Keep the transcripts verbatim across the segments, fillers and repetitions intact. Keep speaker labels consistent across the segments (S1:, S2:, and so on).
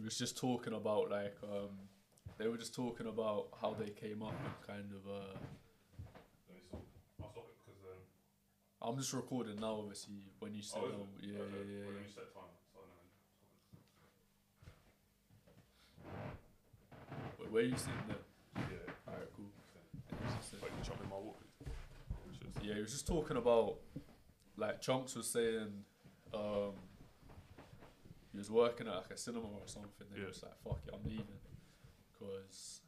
S1: was just talking about like um, they were just talking about how they came up and kind of. Uh,
S2: Let me stop. I'll stop it because um.
S1: I'm just recording now, obviously. When you said,
S2: Oh, is
S1: um,
S2: it?
S1: yeah,
S2: Okay.
S1: yeah, yeah,
S2: Well,
S1: yeah.
S2: let me set time so I know.
S1: Wait, where are you sitting there?
S2: Yeah.
S1: Alright, cool.
S2: Wait, you chop in my water.
S1: Yeah, he was just talking about, like, Chunks was saying, um, he was working at like a cinema or something. And he
S2: Yeah.
S1: was like, "Fuck it, I'm leaving," because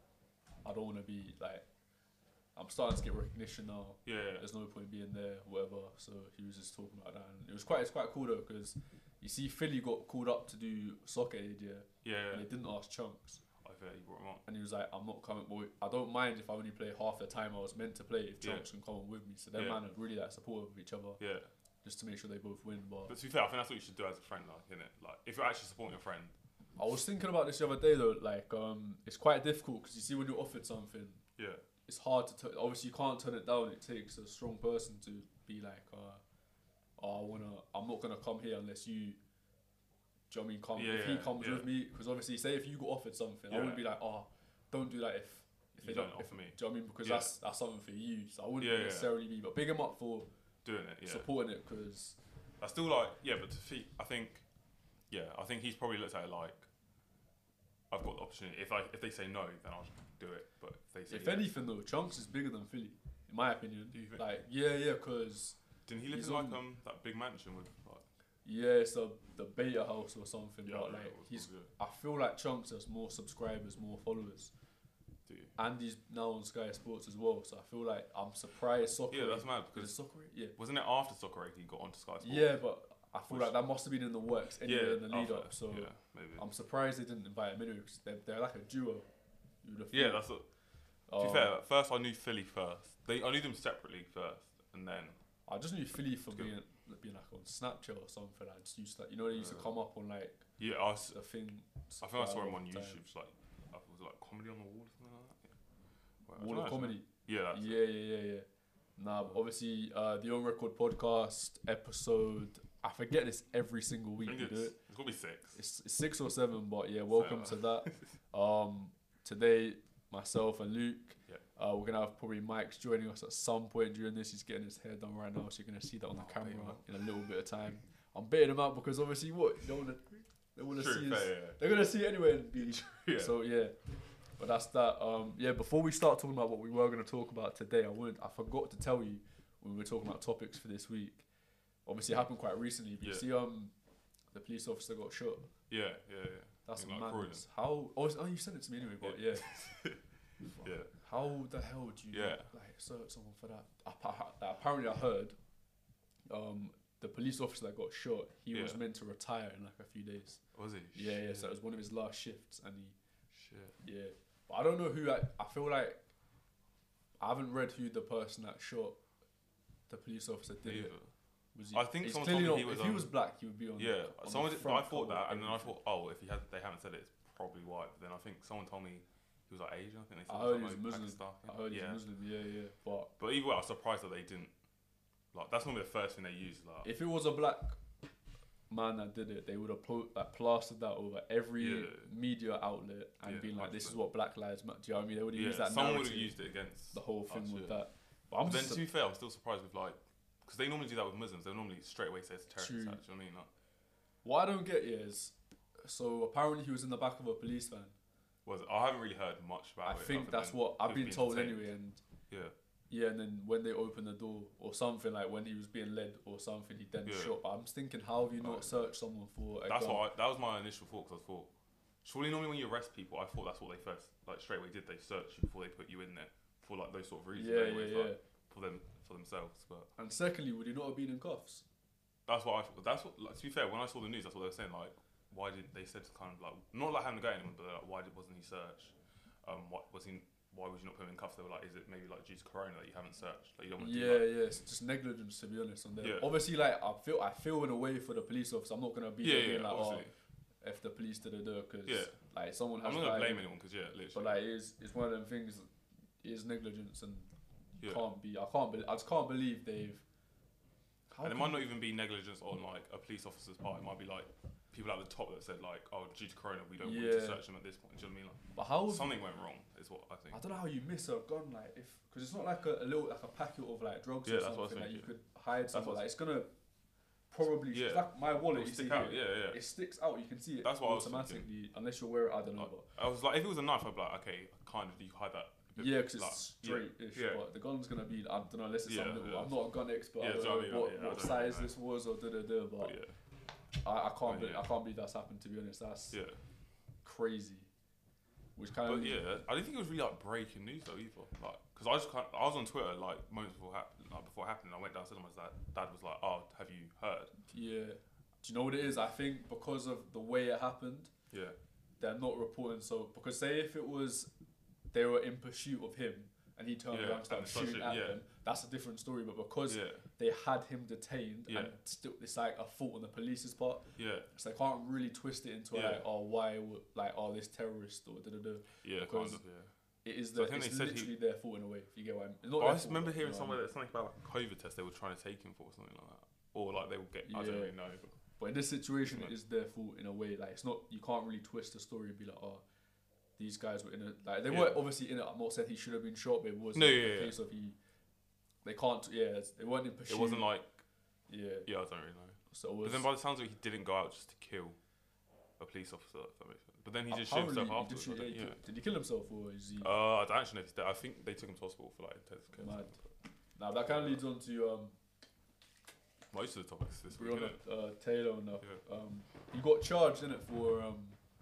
S1: I don't want to be like, I'm starting to get recognition now.
S2: Yeah, yeah.
S1: There's no point being there, whatever. So he was just talking about that, and it was quite, it's quite cool though, because you see, Philly got called up to do Soccer Aid, yeah,
S2: Yeah,
S1: and
S2: yeah.
S1: they didn't ask Chunks.
S2: I bet you brought him on.
S1: And he was like, "I'm not coming. Boy, I don't mind if I only play half the time I was meant to play if
S2: Yeah.
S1: Chunks can come on with me." So them
S2: Yeah.
S1: man are really like supportive of each other,
S2: Yeah.
S1: just to make sure they both win. But
S2: But to be fair, I think that's what you should do as a friend, like, innit? Like, if you're actually supporting your friend.
S1: I was thinking about this the other day though. Like, um, it's quite difficult because you see when you're offered something,
S2: Yeah.
S1: it's hard to. T- obviously, you can't turn it down. It takes a strong person to be like, uh, "Oh, I wanna. I'm not gonna come here unless you." Do you know what I mean? Come
S2: Yeah,
S1: if he
S2: yeah,
S1: comes
S2: yeah.
S1: with me, because obviously, say if you got offered something, I
S2: Yeah.
S1: wouldn't be like, "Oh, don't do that if if
S2: You
S1: they
S2: don't
S1: don't
S2: offer
S1: if,
S2: me.
S1: Do you know what I mean? Because
S2: Yeah.
S1: that's that's something for you. So I wouldn't
S2: Yeah, yeah.
S1: necessarily be, but big him up for
S2: Doing it, yeah.
S1: supporting it because
S2: I still like, yeah, but to see, I think, yeah, I think he's probably looked at it like, I've got the opportunity. If I if they say no, then I'll just do it. But if they say
S1: if
S2: yes,
S1: anything though, Chunks is bigger than Philly, in my opinion.
S2: Do you think?
S1: Like, yeah, yeah, because
S2: didn't he live
S1: he's
S2: in like
S1: on-
S2: um that big mansion with like?
S1: yeah, it's a the beta house or something.
S2: Yeah,
S1: but
S2: I know,
S1: like,
S2: it was
S1: he's.
S2: good.
S1: I feel like Chunks has more subscribers, more followers,
S2: Do you?
S1: and he's now on Sky Sports as well. So I feel like I'm surprised. Soccer.
S2: Yeah, that's mad
S1: Is it
S2: because
S1: Soccer? Yeah.
S2: wasn't it after Soccer Eight he got onto Sky Sports?
S1: Yeah, but I feel
S2: Which-
S1: like that must have been in the works anyway
S2: yeah,
S1: in the lead
S2: after,
S1: up. So
S2: yeah, maybe.
S1: I'm surprised they didn't invite him anyway because they're, they're like a duo. You would have
S2: yeah,
S1: thought.
S2: that's what. To
S1: Um,
S2: be fair, at first I knew Philly first. They I knew them separately first, and then
S1: I just knew Philly for
S2: It's good.
S1: being being like on Snapchat or something. I just used to, like, you know, they used to
S2: Uh,
S1: come up on like
S2: yeah, I, s-
S1: the thing.
S2: I think I saw him on
S1: all the time.
S2: YouTube. It's like I think it was like comedy on the wall or something like that. Yeah. Wait, I
S1: Wall
S2: don't
S1: of
S2: know,
S1: Comedy.
S2: Yeah, that's
S1: Yeah, yeah, yeah, yeah. Nah, but obviously, uh, the On Record podcast episode. I forget this every single
S2: I
S1: week
S2: think
S1: we
S2: it's,
S1: do it.
S2: it's gonna be six.
S1: It's, it's six or seven, but yeah, welcome to
S2: Seven.
S1: that. Um, today, myself and Luke,
S2: Yeah.
S1: uh, we're gonna have probably Mike's joining us at some point during this. He's getting his hair done right now, so you're gonna see that on the
S2: Oh,
S1: camera
S2: bait him out.
S1: in a little bit of time. I'm baiting him out because obviously, what they want to, they want to
S2: True,
S1: see.
S2: fair,
S1: His,
S2: yeah.
S1: they're gonna see it anyway and be.
S2: Yeah.
S1: So yeah, but that's that. Um, yeah. Before we start talking about what we were gonna talk about today, I wanted, I forgot to tell you when we were talking about topics for this week. Obviously, it happened quite recently. But
S2: Yeah.
S1: you see, um, the police officer got shot.
S2: Yeah, yeah, yeah.
S1: That's
S2: In, like,
S1: madness. How? Oh, oh, you sent it to me anyway. But yeah.
S2: Yeah.
S1: How the hell do you
S2: Yeah.
S1: like search someone for that? Appa- Apparently, I heard um, the police officer that got shot. He was
S2: Yeah.
S1: meant to retire in like a few days.
S2: Was he?
S1: Yeah, yeah.
S2: Shit.
S1: So it was one of his last shifts, and he
S2: Shit.
S1: yeah. But I don't know who. I, I feel like I haven't read who the person that shot the police officer did
S2: Either.
S1: it. Was
S2: I think
S1: he's
S2: someone
S1: clearly
S2: told me
S1: not,
S2: he was
S1: if he
S2: on-
S1: was black, he would be on.
S2: Yeah.
S1: on
S2: Someone
S1: the
S2: did,
S1: front
S2: I thought
S1: cover
S2: that,
S1: of
S2: and then I
S1: everything.
S2: thought, oh, if he had, they haven't said it, it's probably white. But then I think someone told me he was like Asian. I think they said
S1: I heard he was
S2: something like
S1: Muslim.
S2: Pakistan.
S1: I heard
S2: yeah.
S1: he's Muslim. Yeah, yeah. But
S2: But either way, I was surprised that they didn't. Like, that's normally the first thing they use. Like,
S1: if it was a black man that did it, they would have put, like, plastered that over every
S2: Yeah.
S1: media outlet and
S2: Yeah,
S1: been like, "This is
S2: one hundred percent.
S1: what Black Lives Matter." Do you know what I mean? They would have
S2: yeah,
S1: used that
S2: someone would
S1: narrative,
S2: have used it against
S1: the whole thing
S2: us,
S1: with
S2: yeah.
S1: that. But I'm
S2: But then,
S1: just
S2: to be fair, I'm still surprised with like, because they normally do that with Muslims. They normally straight away say it's a terrorist
S1: True.
S2: attack. Do you know what I mean? Like,
S1: what I don't get is, so apparently he was in the back of a police van.
S2: was I haven't really heard much about
S1: I
S2: it.
S1: think
S2: other
S1: that's
S2: than
S1: what I've
S2: he
S1: been
S2: was
S1: told
S2: being
S1: anyway,
S2: detained.
S1: and
S2: Yeah,
S1: yeah, and then when they opened the door or something, like when he was being led or something, he then
S2: Yeah.
S1: shot. But I'm just thinking, how have you not
S2: Right.
S1: searched someone for a
S2: that's
S1: gun?
S2: what I, that was my initial thought. Because I thought, surely normally when you arrest people, I thought that's what they first like straight away did. They search you before they put you in there for like those sort of reasons.
S1: Yeah,
S2: anyways,
S1: yeah,
S2: like,
S1: yeah.
S2: For them, for themselves. But
S1: And secondly, would he not have been in cuffs?
S2: that's what I thought. That's what. Like, to be fair, when I saw the news, that's what they were saying. Like, why did they said kind of like not like having to go anyone, but like, why did, wasn't he searched? Um, what was he? Why would you not put him in cuffs? They were like, is it maybe like due to corona that you haven't searched? Like you don't want to
S1: Yeah,
S2: do that.
S1: yeah, it's just negligence to be honest on them.
S2: Yeah.
S1: Obviously, like I feel, I feel in a way for the police officer. I'm not gonna be
S2: Yeah,
S1: there
S2: yeah,
S1: being like, oh,
S2: obviously.
S1: if the police did it, because
S2: Yeah.
S1: like someone has
S2: I'm not gonna
S1: died,
S2: blame anyone because yeah, literally.
S1: but like it's it's one of them things. It is negligence and
S2: yeah.
S1: can't be. I can't. Be, I just can't believe they've. How
S2: And it
S1: can-
S2: might not even be negligence on like a police officer's part. It might be like people at the top that said like, oh, due to Corona, we don't want you
S1: Yeah.
S2: to search them at this point. Do you know what I mean? Like,
S1: But how?
S2: something went wrong, is what I think.
S1: I don't know how you miss a gun like if because it's not like a, a little like a packet of like drugs
S2: Yeah,
S1: or
S2: that's what I was
S1: something that you
S2: thinking.
S1: could hide
S2: That's
S1: somewhere.
S2: what I
S1: Like it's gonna probably
S2: Yeah.
S1: it's like my wallet.
S2: It'll
S1: You
S2: stick
S1: see
S2: out.
S1: here,
S2: Yeah, yeah.
S1: it sticks out. You can see it
S2: That's what I was
S1: automatically unless you wear it. I don't know,
S2: Like,
S1: but
S2: I was like, if it was a knife, I'd be like, okay, kind of, you hide that. a bit,
S1: yeah, because
S2: like,
S1: it's straight-ish.
S2: yeah.
S1: But the gun's gonna be I don't know unless it's
S2: Yeah,
S1: some little.
S2: yeah.
S1: I'm not a gun expert.
S2: Yeah,
S1: I don't
S2: do you know
S1: know
S2: what I
S1: what,
S2: mean? Yeah, I
S1: what
S2: don't really
S1: size
S2: know.
S1: this was or da da da. But
S2: But yeah,
S1: I, I can't.
S2: But
S1: be,
S2: yeah.
S1: I can't believe that's happened. To be honest, that's
S2: yeah.
S1: crazy. Which kind
S2: But
S1: of
S2: yeah, I didn't think it was really like breaking news though either. Like, cause I just kind I was on Twitter like moments before hap- like before it happened. I went downstairs and my dad, dad was like, "Oh, have you heard?"
S1: yeah. Do you know what it is? I think because of the way it happened,
S2: Yeah,
S1: they're not reporting. So because say if it was they were in pursuit of him and he turned
S2: Yeah,
S1: around and started
S2: and started
S1: shooting
S2: shooting,
S1: at
S2: yeah.
S1: them, that's a different story. But because
S2: yeah,
S1: they had him detained
S2: Yeah.
S1: and still it's like a fault on the police's part,
S2: yeah,
S1: so they can't really twist it into
S2: Yeah.
S1: like oh why would like oh this terrorist or da da da.
S2: yeah, kind
S1: Because
S2: of, yeah.
S1: It is
S2: So I
S1: the,
S2: think
S1: it's
S2: they said he-
S1: literally their fault in a way. If you get what I mean. Not
S2: But
S1: their
S2: I just
S1: fault,
S2: remember
S1: but,
S2: hearing
S1: you know
S2: somewhere
S1: what I
S2: that something about like a COVID test they were trying to take him for or something like that, or like they will get. I
S1: Yeah.
S2: don't really know. But
S1: mean. But in this situation,
S2: Right.
S1: it is their fault in a way. Like it's not you can't really twist the story and be like oh. These guys were in a like they
S2: Yeah.
S1: were obviously in it. I'm not saying he should have been shot, but it was
S2: No,
S1: a
S2: yeah, yeah.
S1: case of he. They can't. Yeah, it's- they weren't in pursuit.
S2: it wasn't like
S1: Yeah.
S2: yeah, I don't really know.
S1: So it
S2: But
S1: was.
S2: then by the sounds of it, he didn't go out just to kill a police officer. If that makes sense. But then he just
S1: how
S2: shot himself
S1: really-
S2: afterwards.
S1: Did,
S2: I
S1: you,
S2: don't-
S1: yeah,
S2: yeah.
S1: he- did he kill himself or is he?
S2: Uh, I don't actually know if he's dead. I think they took him to hospital for like intensive care.
S1: Mad. Now that kind of leads on to um,
S2: Most of the topics this week.
S1: Breonna
S2: innit?
S1: uh, Taylor now.
S2: Yeah.
S1: Um, he got charged in it for um,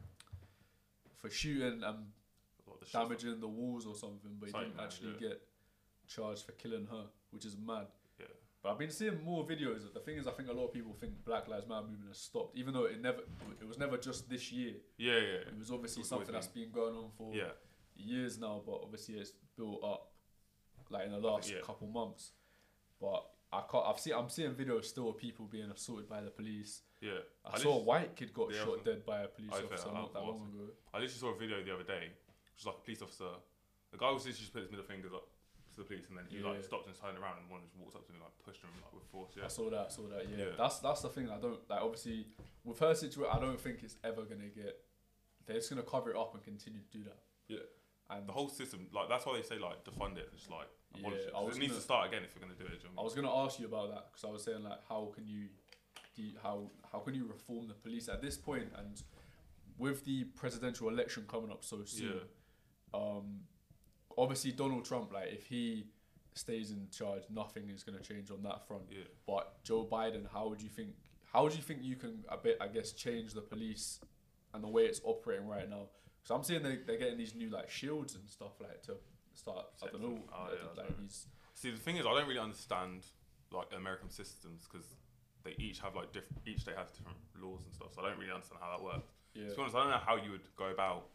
S1: for shooting and
S2: Like the shots
S1: damaging the walls or something, but he
S2: Something
S1: didn't
S2: mad,
S1: actually
S2: yeah.
S1: get charged for killing her, which is mad.
S2: Yeah.
S1: But I've been seeing more videos. The thing is, I think a lot of people think Black Lives Matter movement has stopped, even though it never, it was never just this year.
S2: Yeah, yeah, yeah.
S1: It was obviously
S2: It's always
S1: something that's been going on for
S2: Yeah,
S1: years now, but obviously it's built up like in the last
S2: Yeah.
S1: couple months. But I can't. I've seen. I'm seeing videos still of people being assaulted by the police.
S2: yeah.
S1: I,
S2: I
S1: saw a
S2: lit-
S1: white kid got
S2: Yeah,
S1: shot
S2: I was-
S1: dead by a police
S2: I
S1: officer
S2: felt
S1: not that
S2: that
S1: long
S2: was-
S1: ago.
S2: I literally saw a video the other day, which was like a police officer. The guy was literally just put his middle fingers up to the police, and then he
S1: Yeah.
S2: like stopped and turned around, and one just walked up to him and like pushed him like with force. Yeah,
S1: I saw that. I saw that. Yeah.
S2: Yeah.
S1: That's that's the thing. I don't like. Obviously, with her situation, I don't think it's ever gonna get. They're just gonna cover it up and continue to do that.
S2: Yeah.
S1: And
S2: the whole system, like that's why they say like defund it. It's like abolish
S1: Yeah,
S2: it.
S1: I
S2: 'Cause
S1: was
S2: it needs
S1: gonna-
S2: to start again if you're gonna do it. Do you know
S1: I
S2: what
S1: was gonna ask you about that because I was saying like, how can you, do you- how how can you reform the police at this point and with the presidential election coming up so
S2: I mean?
S1: soon?
S2: Yeah.
S1: Um, obviously Donald Trump, like if he stays in charge, nothing is gonna change on that front.
S2: Yeah.
S1: But Joe Biden, how would you think? How do you think you can a bit, I guess, change the police and the way it's operating right now? Because I'm seeing they they're getting these new like shields and stuff like to start. I don't know.
S2: Oh,
S1: like,
S2: yeah, I
S1: like
S2: don't know.
S1: these.
S2: See, the thing is, I don't really understand like American systems because they each have like different. Each state has different laws and stuff. So I don't really understand how that works.
S1: Yeah.
S2: To be honest, I don't know how you would go about.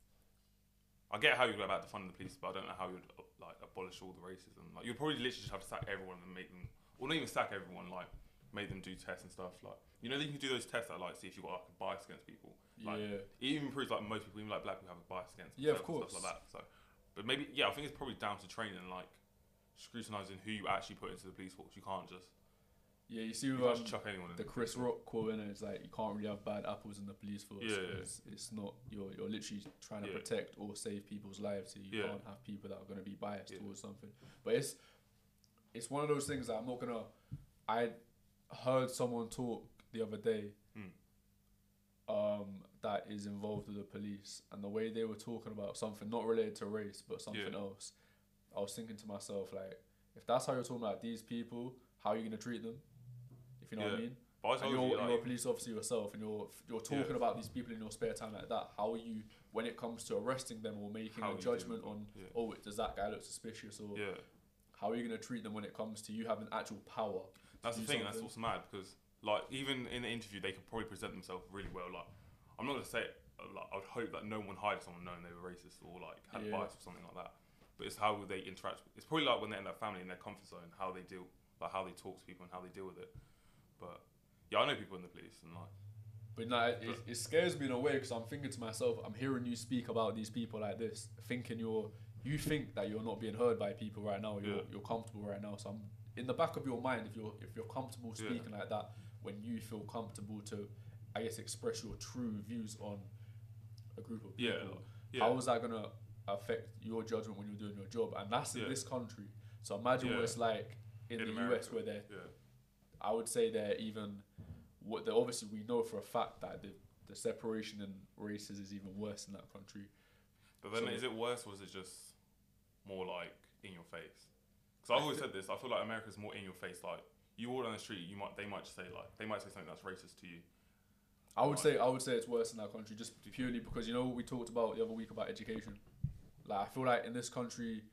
S2: I get how you go about defunding the police, but I don't know how you would uh, like abolish all the racism. Like you'd probably literally just have to sack everyone and make them, or not even sack everyone, like make them do tests and stuff. Like you know, you can do those tests that like see if you've got like a bias against people. Like,
S1: yeah.
S2: It even proves like most people, even like black people, have a bias against
S1: Yeah, of
S2: themselves and stuff like that. So, but maybe yeah, I think it's probably down to training, and like scrutinizing who you actually put into the police force. You can't just
S1: Yeah, you see
S2: you
S1: with
S2: can't
S1: um,
S2: just chuck anyone in.
S1: the Chris Rock quote in it, it's like you can't really have bad apples in the police force.
S2: Yeah, yeah.
S1: It's, it's not you're you're literally trying to
S2: Yeah.
S1: protect or save people's lives. So you
S2: Yeah.
S1: can't have people that are going to be biased
S2: Yeah.
S1: towards something. But it's it's one of those things that I'm not gonna. I heard someone talk the other day.
S2: Hmm.
S1: Um, that is involved with the police and the way they were talking about something not related to race but something
S2: Yeah.
S1: else. I was thinking to myself like, if that's how you're talking about these people, how are you gonna treat them? If you know what I
S2: Yeah.
S1: mean.
S2: But I
S1: And
S2: told
S1: you're,
S2: you,
S1: you're a
S2: like,
S1: police officer yourself, and you're you're talking
S2: Yeah.
S1: about these people in your spare time like that. How are you when it comes to arresting them or making
S2: How
S1: a
S2: you
S1: judgment
S2: deal
S1: on?
S2: with them, yeah.
S1: Oh, does that guy look suspicious? Or
S2: yeah.
S1: how are you gonna treat them when it comes to you having actual power?
S2: That's
S1: do
S2: the thing. That's
S1: something.
S2: what's mad because like even in the interview they could probably present themselves really well. Like I'm not gonna say it, uh, like I would hope that no one hired someone knowing they were racist or like had
S1: Yeah.
S2: bias or something like that. But it's how they interact. It's probably like when they're in that family in their comfort zone, how they deal, like how they talk to people and how they deal with it. But yeah, I know people in the police and like
S1: But no, it, it, it scares me in a way because I'm thinking to myself, I'm hearing you speak about these people like this, thinking you're, you think that you're not being heard by people right now. You're
S2: Yeah.
S1: you're comfortable right now. So I'm in the back of your mind, if you're if you're comfortable
S2: Yeah.
S1: speaking like that, when you feel comfortable to I guess, express your true views on a group of people.
S2: Yeah, yeah.
S1: How is that gonna affect your judgment when you're doing your job? And that's in
S2: Yeah.
S1: this country. So imagine
S2: Yeah.
S1: what it's like in,
S2: In
S1: the
S2: America,
S1: U S where they're.
S2: Yeah.
S1: I would say they're even. What they obviously we know for a fact that the the separation in races is even worse in that country.
S2: But then
S1: So-
S2: is it worse or is it just more like in your face? Because I've always said this. I feel like America's more in your face. Like you walk down the street, you might they might just say like they might say something that's racist to you.
S1: I would
S2: Right.
S1: say I would say it's worse in that country just purely because you know what we talked about the other week about education. Like I feel like in this country,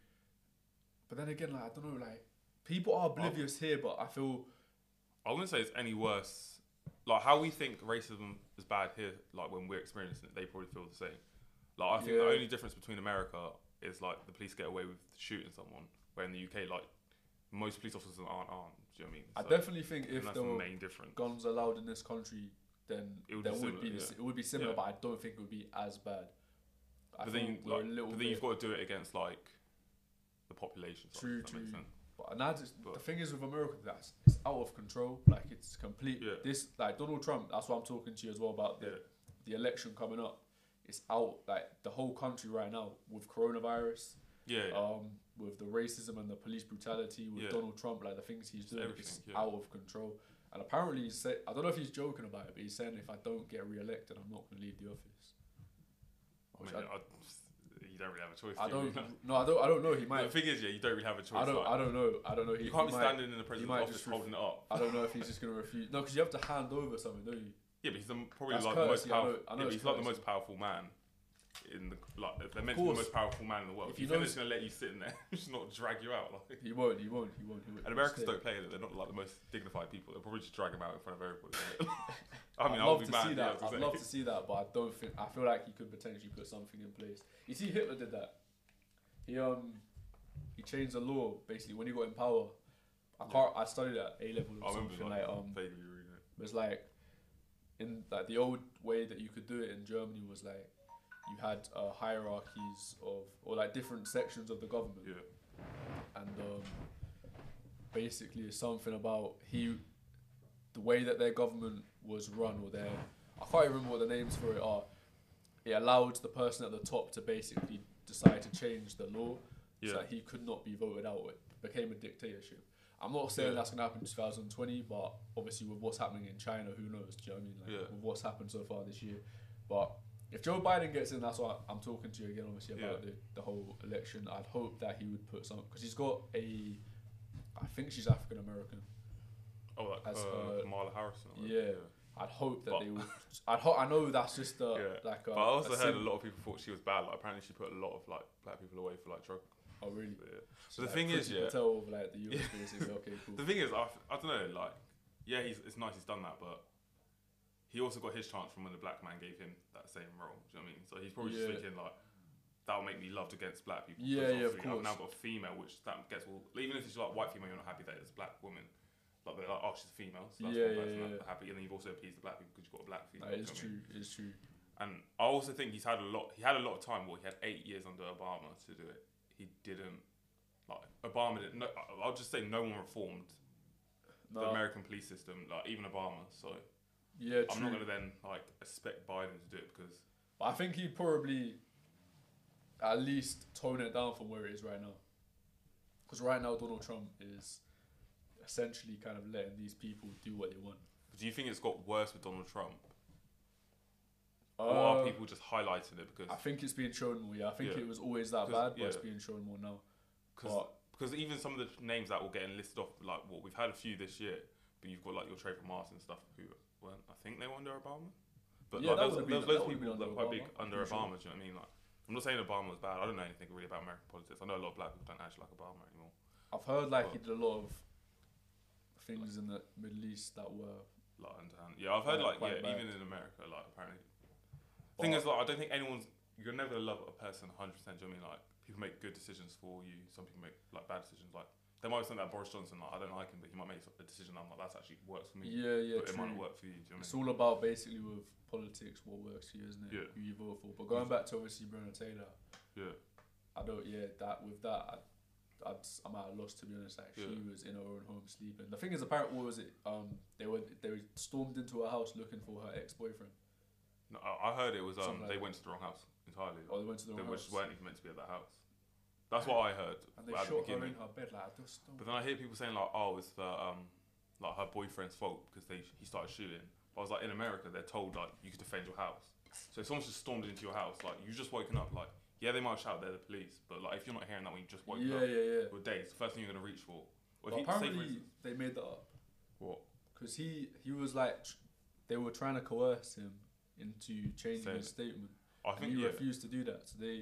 S1: but then again, like I don't know, like people are oblivious here, but I feel
S2: I wouldn't say it's any worse. Like how we think racism is bad here, like when we're experiencing it, they probably feel the same. Like I think
S1: Yeah.
S2: the only difference between America is like the police get away with shooting someone, where in the U K, like most police officers aren't armed. Do you know what I mean?
S1: I
S2: So-
S1: definitely think
S2: and
S1: if
S2: that's
S1: there
S2: the
S1: were
S2: main difference.
S1: guns allowed in this country, then
S2: It would
S1: there
S2: be
S1: would
S2: similar,
S1: be the,
S2: yeah.
S1: s- it would be similar,
S2: Yeah.
S1: but I don't think it would be as bad. I
S2: But
S1: think
S2: then, you,
S1: we're
S2: like,
S1: a little
S2: but then
S1: bit
S2: you've got to do it against like the population. So
S1: True,
S2: if that makes
S1: true.
S2: sense.
S1: But and that's the
S2: But-
S1: thing is with America, that's it's out of control. Like it's complete.
S2: Yeah.
S1: This like Donald Trump. That's what I'm talking to you as well about the
S2: Yeah.
S1: the election coming up. It's out like the whole country right now with coronavirus,
S2: Yeah. yeah.
S1: um, with the racism and the police brutality, with
S2: Yeah.
S1: Donald Trump, like the things he's
S2: Just
S1: doing,
S2: everything,
S1: it's
S2: yeah.
S1: out of control. And apparently, he's say, I don't know if he's joking about it, but he's saying if I don't get re-elected, I'm not going to leave the office.
S2: I
S1: Which
S2: mean,
S1: I,
S2: I, you don't really have a choice.
S1: I
S2: do you?
S1: don't. No, I don't. I don't know. He
S2: The
S1: might.
S2: thing is, yeah, you don't really have a choice.
S1: I don't.
S2: like,
S1: I don't know. I don't know. He,
S2: you can't
S1: he
S2: be
S1: might,
S2: standing in the
S1: might
S2: president's office
S1: just
S2: holding it up.
S1: I don't know if he's just going to refuse. No, because you have to hand over something, don't you?
S2: Yeah, but he's the, probably
S1: That's
S2: like the most
S1: courtesy, I know-
S2: powerful.
S1: I know
S2: yeah, but
S1: it's
S2: he's like the
S1: courtesy.
S2: most powerful man in the like. They're meant to be
S1: course.
S2: the most powerful man in the world.
S1: If
S2: If you
S1: he
S2: think
S1: knows-
S2: they're gonna let you sit in there, just not drag you out. Like,
S1: He won't. He won't. He won't. He won't.
S2: and
S1: He'll
S2: Americans
S1: stay.
S2: don't play it. They're not like the most dignified people. They'll probably just drag him out in front of everybody. I mean,
S1: I'd
S2: I'll
S1: love
S2: be
S1: to
S2: mad.
S1: see
S2: yeah,
S1: that.
S2: I was
S1: I'd
S2: gonna
S1: love
S2: say.
S1: to see that, but I don't think. I feel like he could potentially put something in place. You see, Hitler did that. He um, he changed the law basically when he got in power. I
S2: Yeah.
S1: can't. I studied at A level
S2: I
S1: or
S2: remember
S1: something
S2: like,
S1: like um.
S2: vaguely reading it.
S1: It was like in like the old way that you could do it in Germany was like you had uh, hierarchies of or like different sections of the government,
S2: Yeah,
S1: and um, basically it's something about he the way that their government was run or their I can't even remember what the names for it are. It allowed the person at the top to basically decide to change the law
S2: yeah.
S1: so that he could not be voted out. It became a dictatorship. I'm not saying
S2: Yeah.
S1: that's going to happen in two thousand twenty, but obviously with what's happening in China, who knows? Do you know what I mean? Like
S2: Yeah.
S1: with what's happened so far this year. But if Joe Biden gets in, that's what I'm talking to you again, obviously, about
S2: Yeah.
S1: the, the whole election. I'd hope that he would put some, because he's got a, I think she's African American.
S2: Oh, like
S1: as,
S2: uh,
S1: uh,
S2: Kamala Harris. or
S1: yeah.
S2: whatever,
S1: I'd hope that
S2: But-
S1: they would. I'd ho- I know that's just a,
S2: Yeah.
S1: like a.
S2: But I also
S1: a
S2: heard
S1: sim-
S2: a lot of people thought she was bad. Like apparently she put a lot of like black people away for like drug.
S1: Oh, really?
S2: Yeah.
S1: So
S2: the thing is, yeah-
S1: Patel of like the U S
S2: Yeah.
S1: basically. Okay, cool.
S2: The thing is, I, f- I don't know. Like, yeah, he's it's nice he's done that, but he also got his chance from when the black man gave him that same role. Do you know what I mean? So he's probably
S1: Yeah.
S2: just thinking like, that'll make me loved against black people.
S1: Yeah,
S2: Because
S1: yeah, of
S2: obviously I've now
S1: course.
S2: got a female, which that gets all. Even if it's like white female, you're not happy that it's a black woman. Like they're like, oh, she's a female, so that's
S1: Yeah,
S2: one
S1: yeah,
S2: person
S1: yeah,
S2: that's
S1: yeah.
S2: happy, and then you've also appeased the black people because you've got a black female.
S1: That
S2: do
S1: is
S2: you know what I mean?
S1: true. It's true.
S2: And I also think he's had a lot. He had a lot of time. Well, he had eight years under Obama to do it. He didn't like Obama. Didn't, no, I'll just say no one reformed the
S1: No,
S2: American police system. Like even Obama. So
S1: yeah,
S2: I'm
S1: true.
S2: not gonna then like expect Biden to do it because
S1: But I think he'd probably at least tone it down from where it is right now. Because right now Donald Trump is essentially kind of letting these people do what they want.
S2: do you think it's got worse with Donald Trump?
S1: Uh,
S2: or are people just highlighting it because
S1: I think it's being shown more. Yeah, I think
S2: Yeah.
S1: it was always that
S2: 'Cause-
S1: bad, but
S2: yeah.
S1: it's being shown more now.
S2: because
S1: But
S2: because even some of the names that were getting listed off, like what we've had a few this year, but you've got like your Trayvon Martin and stuff who weren't. I think they were under Obama. But
S1: Yeah,
S2: like,
S1: that
S2: there's,
S1: would've
S2: there's
S1: been-
S2: loads
S1: that
S2: of
S1: would've
S2: people
S1: been
S2: that are
S1: under
S2: quite big
S1: Obama,
S2: under
S1: for sure.
S2: Obama. Do you know what I mean? Like, I'm not saying Obama was bad. I don't know anything really about American politics. I know a lot of black people don't actually like Obama anymore.
S1: I've heard like
S2: But-
S1: he did a lot of things in the Middle East that were.
S2: Like underhand. Yeah, I've heard
S1: Quite-
S2: like
S1: quite
S2: yeah,
S1: bad.
S2: even in America, like apparently. Thing is, like I don't think anyone's. You're never gonna love a person one hundred percent. Do you know what I mean? Like people make good decisions for you. Some people make like bad decisions. Like there might be something that Boris Johnson. Like I don't like him, but he might make a decision. I'm like that's actually works for me.
S1: Yeah, yeah,
S2: but it might not
S1: true.
S2: work for you. Do you know what I
S1: It's
S2: mean?
S1: all about basically with politics what works for you, isn't it?
S2: Yeah.
S1: Who you vote for. But going back to obviously Breonna Taylor,
S2: Yeah.
S1: I don't. Yeah, that with that, I, I'd, I'm at a loss to be honest. Like
S2: Yeah.
S1: she was in her own home sleeping. The thing is, apparently, what was it? Um, they were they were stormed into her house looking for her ex boyfriend.
S2: No, I I heard it was um
S1: Something like
S2: they
S1: that.
S2: went to the wrong house entirely.
S1: Or they went to the
S2: They
S1: wrong
S2: just
S1: house.
S2: weren't even meant to be at that house. That's what I heard
S1: And they
S2: at the
S1: shot her
S2: beginning.
S1: in her bed. Like I just don't.
S2: But then I hear people saying like, oh, it's the um like her boyfriend's fault because they he started shooting. But I was like, in America, they're told like you can defend your house. So if someone's just stormed into your house, like you just woken up, like yeah, they might shout they're the police, but like if you're not hearing that when you just woke
S1: yeah,
S2: up,
S1: yeah, yeah.
S2: for days, the first thing you're gonna reach for. Or if
S1: But
S2: you, say for
S1: apparently,
S2: instance-
S1: they made that up
S2: what?
S1: because he he was like, tr- they were trying to coerce him into changing
S2: Saying
S1: his
S2: it.
S1: statement,
S2: I
S1: and
S2: think
S1: he
S2: yeah.
S1: refused to do that. So they.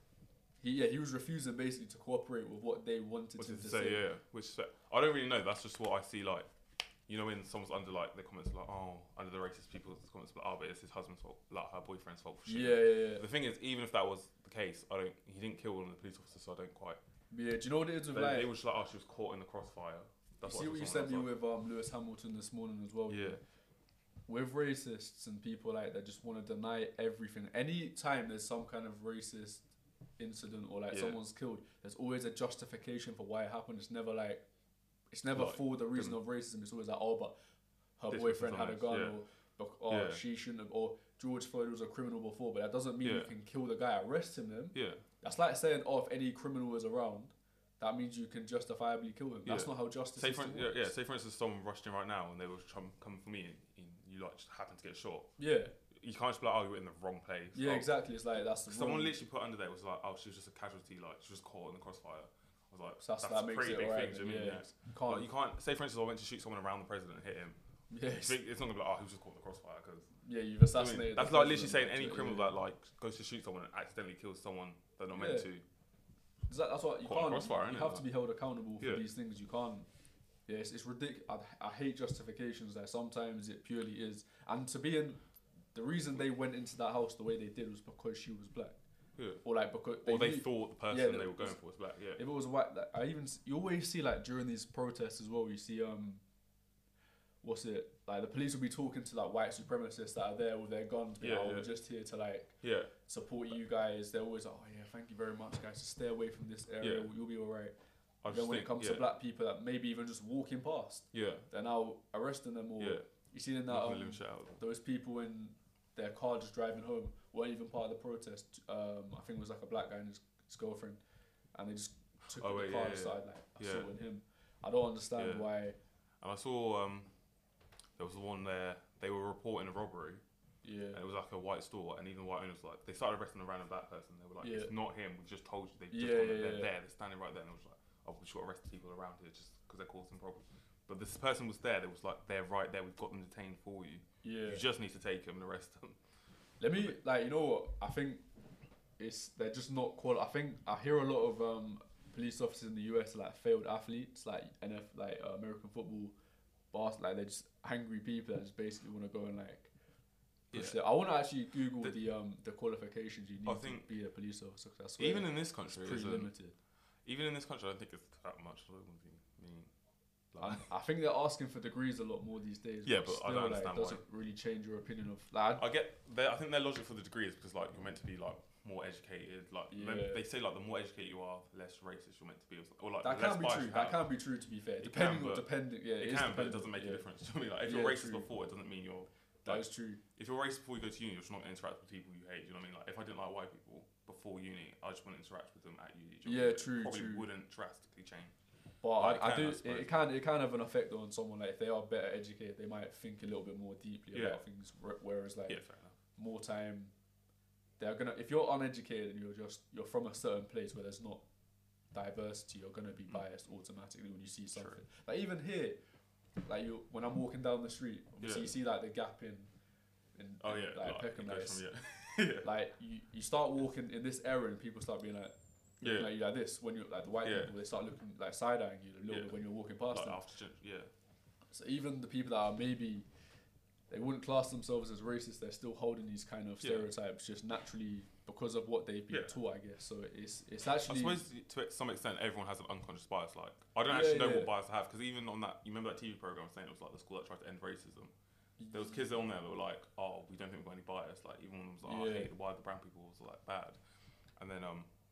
S1: He, yeah, he was refusing basically to cooperate with what they wanted
S2: What
S1: him
S2: did
S1: to
S2: it say?
S1: say.
S2: Yeah, which I don't really know. That's just what I see. Like, you know, when someone's under like the comments like, oh, under the racist people's comments like, oh, but it's his husband's fault, like her boyfriend's fault. For shooting.
S1: Yeah, yeah, yeah.
S2: The thing is, even if that was the case, I don't. He didn't kill one of the police officers, so I don't quite.
S1: Yeah, do you know what it is with
S2: They,
S1: like?
S2: they were just like, oh, she was caught in the crossfire. That's
S1: You see what you
S2: someone
S1: sent me
S2: else
S1: with um, Lewis Hamilton this morning as well.
S2: like. Yeah,
S1: With racists and people like that just want to deny everything. Any time there's some kind of racist incident or like
S2: Yeah.
S1: someone's killed, there's always a justification for why it happened. It's never like, it's never
S2: Like,
S1: for the reason
S2: them-
S1: of racism. It's always like, oh, but her
S2: This
S1: boyfriend
S2: was
S1: had a
S2: done
S1: gun,
S2: this, yeah.
S1: or, or
S2: Yeah.
S1: she shouldn't have, or George Floyd was a criminal before. But that doesn't mean you
S2: Yeah.
S1: can kill the guy, arrest him. Then
S2: yeah.
S1: that's like saying, oh, if any criminal is around, that means you can justifiably kill him. That's
S2: Yeah.
S1: not how justice
S2: Say for
S1: system
S2: yeah,
S1: works.
S2: yeah. Say for instance, someone rushed in right now and they were trying coming for me, and, and you like just happened to get shot.
S1: Yeah,
S2: You can't just be like, oh, you were in the wrong place.
S1: yeah,
S2: oh,
S1: exactly. It's like that's the
S2: Someone
S1: wrong-
S2: literally put under there was like, oh, she was just a casualty, like she was caught in the crossfire. I was like,
S1: So that's,
S2: that's,
S1: that
S2: a
S1: makes
S2: pretty
S1: it
S2: big
S1: alright.
S2: thing. Do you know
S1: then,
S2: what I
S1: yeah.
S2: mean?
S1: You can't.
S2: Like, you can't say, for instance, I went to shoot someone around the president and hit him.
S1: yeah,
S2: It's, it's not gonna be like, oh, he was just caught in the crossfire because
S1: yeah, you've
S2: I mean,
S1: assassinated.
S2: that's
S1: the
S2: like literally saying
S1: president.
S2: any
S1: Yeah,
S2: criminal
S1: yeah.
S2: that like goes to shoot someone and accidentally kills someone they're not meant
S1: Yeah.
S2: to.
S1: Is that- that's what you
S2: Caught in
S1: can't.
S2: crossfire,
S1: you
S2: innit,
S1: have
S2: like?
S1: to be held accountable for
S2: Yeah.
S1: these things. You can't. Yeah, it's, it's ridiculous. I, I hate justifications. Like sometimes it purely is, and to be in, the reason they went into that house the way they did was because she was black,
S2: Yeah.
S1: or like because
S2: Or they
S1: knew-
S2: thought the person
S1: yeah,
S2: they
S1: that
S2: were going
S1: was-
S2: for was black. Yeah.
S1: if it was a white, like, I even s- you always see like during these protests as well. You see um, what's it like? The police will be talking to like white supremacists that are there with their guns. Being,
S2: Yeah,
S1: oh,
S2: yeah.
S1: we're just here to like
S2: Yeah.
S1: support you guys. They're always like, oh yeah, thank you very much, guys. Just stay away from this area.
S2: Yeah.
S1: You'll be alright.
S2: I
S1: Then
S2: just
S1: when
S2: think,
S1: it comes
S2: yeah.
S1: to black people that maybe even just walking past,
S2: Yeah.
S1: they're now arresting them, or
S2: Yeah.
S1: you see in that
S2: Not gonna
S1: um,
S2: limit shit out.
S1: those people in their car just driving home weren't even part of the protest. Um, I think it was like a black guy and his, his girlfriend, and they just took
S2: Oh,
S1: the
S2: wait,
S1: car
S2: yeah, yeah.
S1: aside like
S2: Yeah.
S1: assaulting him. I don't understand
S2: Yeah.
S1: why.
S2: And I saw um, there was the one there. They were reporting a robbery,
S1: Yeah,
S2: and it was like a white store, and even the white owners were like they started arresting a random black person. They were like,
S1: Yeah.
S2: "It's not him. We just told you. They just
S1: Yeah,
S2: told
S1: yeah,
S2: them they're
S1: yeah.
S2: there. They're standing right there." And it was like, "Oh, we should arrest the people around here just because they're causing problems." But this person was there. That was like, "They're right there. We've got them detained for you.
S1: yeah.
S2: You just need to take them and arrest them."
S1: Let me like you know what I think. It's they're just not quali- I think I hear a lot of um, police officers in the U S are, like failed athletes, like N F like uh, American football, bars like they're just angry people that just basically want to go and like. Push
S2: Yeah.
S1: it. I want to actually Google the,
S2: The-
S1: um the qualifications you need
S2: I
S1: to
S2: think
S1: be a police officer. 'Cause I swear
S2: Even in this
S1: it's
S2: country, it
S1: pretty
S2: isn't-
S1: limited.
S2: even in this country, I don't think it's that much. I don't mean,
S1: I,
S2: like,
S1: I think they're asking for degrees a lot more these days.
S2: Yeah, but I
S1: still,
S2: don't
S1: like,
S2: understand
S1: it doesn't really change your opinion of like.
S2: I get. Their, I think their logic for the degree is because like you're meant to be like more educated. Like
S1: Yeah.
S2: they say, like the more educated you are, the less racist you're meant to be, or like
S1: That
S2: the less
S1: can be
S2: bias
S1: true.
S2: you
S1: That
S2: have.
S1: can be true. To be fair,
S2: It
S1: depending
S2: can,
S1: on
S2: but-
S1: depending. Yeah,
S2: It
S1: is
S2: can, but it
S1: dependent,
S2: doesn't make
S1: yeah.
S2: a difference. I mean, like if
S1: Yeah,
S2: you're racist
S1: true.
S2: before, it doesn't mean you're.
S1: That
S2: Like,
S1: is true.
S2: if you're racist before you go to uni, you're just not going to interact with people you hate. Do you know what I mean? Like if I didn't like white people before uni, I just wouldn't interact with them at uni. Do you know
S1: Yeah,
S2: what I mean?
S1: true,
S2: It probably
S1: true.
S2: wouldn't drastically change.
S1: But
S2: Like,
S1: I, I
S2: it can,
S1: do.
S2: I
S1: It,
S2: suppose.
S1: it can. It can have an effect on someone. Like if they are better educated, they might think a little bit more deeply
S2: Yeah.
S1: about things. wh- Whereas like
S2: Yeah, fair enough.
S1: more time, they're gonna. If you're uneducated and you're just you're from a certain place where there's not diversity, you're gonna be
S2: Mm.
S1: biased automatically when you see something.
S2: True.
S1: Like even here, like you when I'm walking down the street, obviously
S2: Yeah.
S1: you see like the gap in. in
S2: Oh
S1: in,
S2: yeah,
S1: like,
S2: like,
S1: Peckham,
S2: it
S1: like,
S2: goes
S1: it's-
S2: from, yeah. yeah.
S1: like you, you start walking in this area and people start being like.
S2: Yeah.
S1: Like, you like this when you're like the white
S2: Yeah.
S1: people, they start looking like side eyeing you a little
S2: Yeah.
S1: bit when you're walking past
S2: Like
S1: them.
S2: after, gen- yeah.
S1: So even the people that are maybe they wouldn't class themselves as racist, they're still holding these kind of
S2: Yeah.
S1: stereotypes just naturally because of what they've been
S2: Yeah.
S1: taught, I guess. So it's it's
S2: I
S1: actually
S2: suppose to some extent everyone has an unconscious bias. Like I don't
S1: Yeah,
S2: actually know
S1: yeah.
S2: what bias I have because even on that, you remember that T V program saying it was like the school that tried to end racism. There was kids on there that were like, "Oh, we don't think we've got any bias." Like even one was like, "Oh, "I
S1: Yeah.
S2: hate why the brown people was like bad," and then um,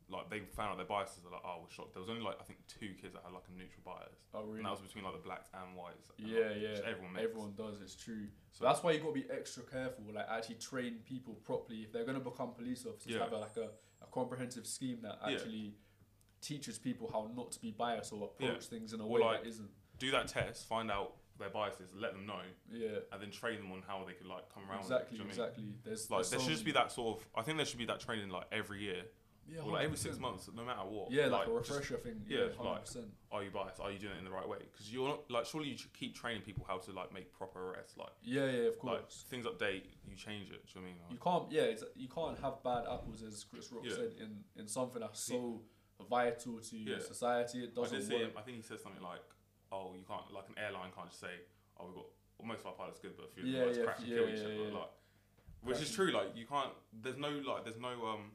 S2: like they found out their biases. They're like, oh, we're shocked. There was only like I think two kids that had like a neutral bias,
S1: Oh really?
S2: and that was between like the blacks and whites. And,
S1: Yeah,
S2: like,
S1: yeah.
S2: just everyone mixed.
S1: Everyone does. It's true.
S2: So
S1: So that's why you got to be extra careful. Like actually train people properly if they're gonna become police officers.
S2: Yeah.
S1: Have a, like a, a comprehensive scheme that
S2: Yeah.
S1: actually teaches people how not to be biased or approach things in a
S2: Or
S1: way
S2: like-
S1: that isn't.
S2: do that test, find out their biases, let them know,
S1: Yeah.
S2: and then train them on how they could like come around.
S1: Exactly.
S2: With it, do you know what I mean?
S1: Exactly. There's
S2: Like
S1: there's
S2: there
S1: so
S2: should just be
S1: many-
S2: that sort of. I think there should be that training like every year,
S1: Yeah.
S2: or like every six
S1: one hundred percent.
S2: months, no matter what.
S1: Yeah, like, a
S2: just,
S1: refresher thing.
S2: yeah,
S1: Yeah,
S2: it's like-
S1: hundred percent.
S2: are you biased? Are you doing it in the right way? Because you're not like surely you should keep training people how to like make proper arrests. Like
S1: Yeah, yeah, of
S2: like
S1: course.
S2: things update, you change it. Do you know what I mean?
S1: You
S2: Like,
S1: can't, yeah, it's, you can't have bad apples, as Chris Rock
S2: Yeah.
S1: said, in, in something that's
S2: See-
S1: so vital to
S2: Yeah.
S1: society. It
S2: I
S1: doesn't
S2: did see him.
S1: work.
S2: I think he said something like, "Oh, you can't like an airline can't just say, oh, we got well, most of our pilots good, but a few of
S1: Yeah,
S2: them like,
S1: yeah,
S2: crash and
S1: yeah,
S2: kill each
S1: yeah,
S2: other."
S1: yeah.
S2: Like, which is
S1: Crashing.
S2: true. Like you can't. There's no like. There's no um.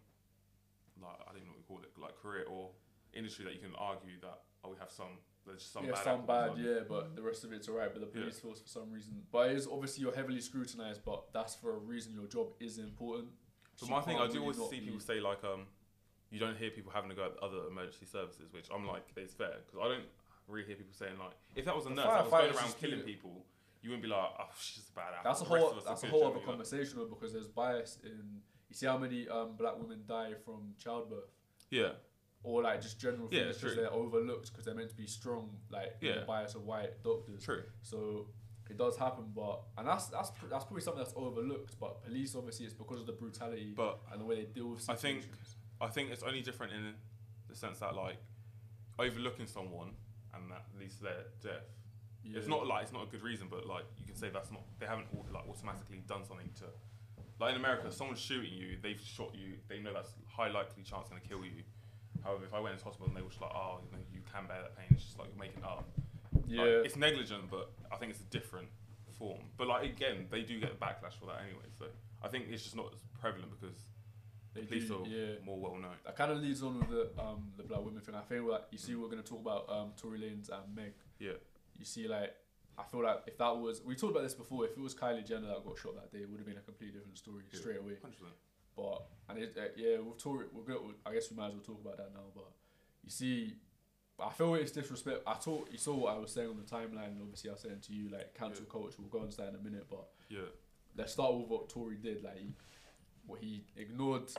S2: Like I don't even know what we call it. Like career or industry that you can argue that oh we have some. There's some
S1: yeah,
S2: bad.
S1: some
S2: apples,
S1: bad,
S2: like-
S1: yeah, but the rest of it's alright. But the
S2: Yeah.
S1: police force, for some reason, but it is obviously you're heavily scrutinized. But that's for a reason. Your job is important.
S2: But
S1: So
S2: my
S1: you
S2: thing, I
S1: can't
S2: do
S1: really
S2: always
S1: not
S2: see
S1: be-
S2: people say like, um, you don't hear people having to go at other emergency services, which I'm like, it's fair because I don't really hear people saying like, if that was a
S1: The
S2: nurse that was going
S1: firefighters
S2: around
S1: just
S2: killing
S1: do it.
S2: people, you wouldn't be like, oh, she's just a bad apple.
S1: That's a
S2: The rest
S1: whole.
S2: of us are
S1: That's a
S2: good,
S1: whole
S2: do you
S1: other
S2: know what I mean?
S1: conversation though, because there's bias in. You see how many um, black women die from childbirth,
S2: Yeah,
S1: or like just general
S2: Yeah,
S1: things because
S2: true.
S1: they're overlooked because they're meant to be strong, like in the
S2: Yeah.
S1: bias of white doctors.
S2: true.
S1: So it does happen, but and that's that's pr- that's probably something that's overlooked. But police, obviously, it's because of the brutality
S2: But
S1: and the way they deal with
S2: I
S1: situations.
S2: think- I think it's only different in the sense that like overlooking someone and that leads to their death.
S1: Yeah.
S2: It's not like it's not a good reason, but like you can say that's not they haven't au- like automatically done something to. Like in America, someone's shooting you, they've shot you, they know that's high likely chance going to kill you. However, if I went into hospital and they were just like, oh, you know, you can bear that pain, it's just like you're making it up.
S1: Yeah.
S2: Like, it's negligent, but I think it's a different form. But like again, they do get backlash for that anyway. So I think it's just not as prevalent because
S1: they
S2: police
S1: do,
S2: are
S1: yeah.
S2: more well known.
S1: That kind of leads on with the um the black women thing. I think like you see, we're gonna talk about um Tory Lanez and Meg.
S2: Yeah,
S1: You see, like I feel like if that was we talked about this before, if it was Kylie Jenner that got shot that day, it would have been a completely different story
S2: Yeah.
S1: straight away.
S2: hundred percent.
S1: But and it, uh, yeah, with Tory, we're good. I guess we might as well talk about that now. But you see, I feel it's disrespect. I thought you saw what I was saying on the timeline. And obviously, I was saying to you like cancel
S2: Yeah.
S1: culture. We'll go into that in a minute. But
S2: Yeah,
S1: let's start with what Tory did. Like, he, what he ignored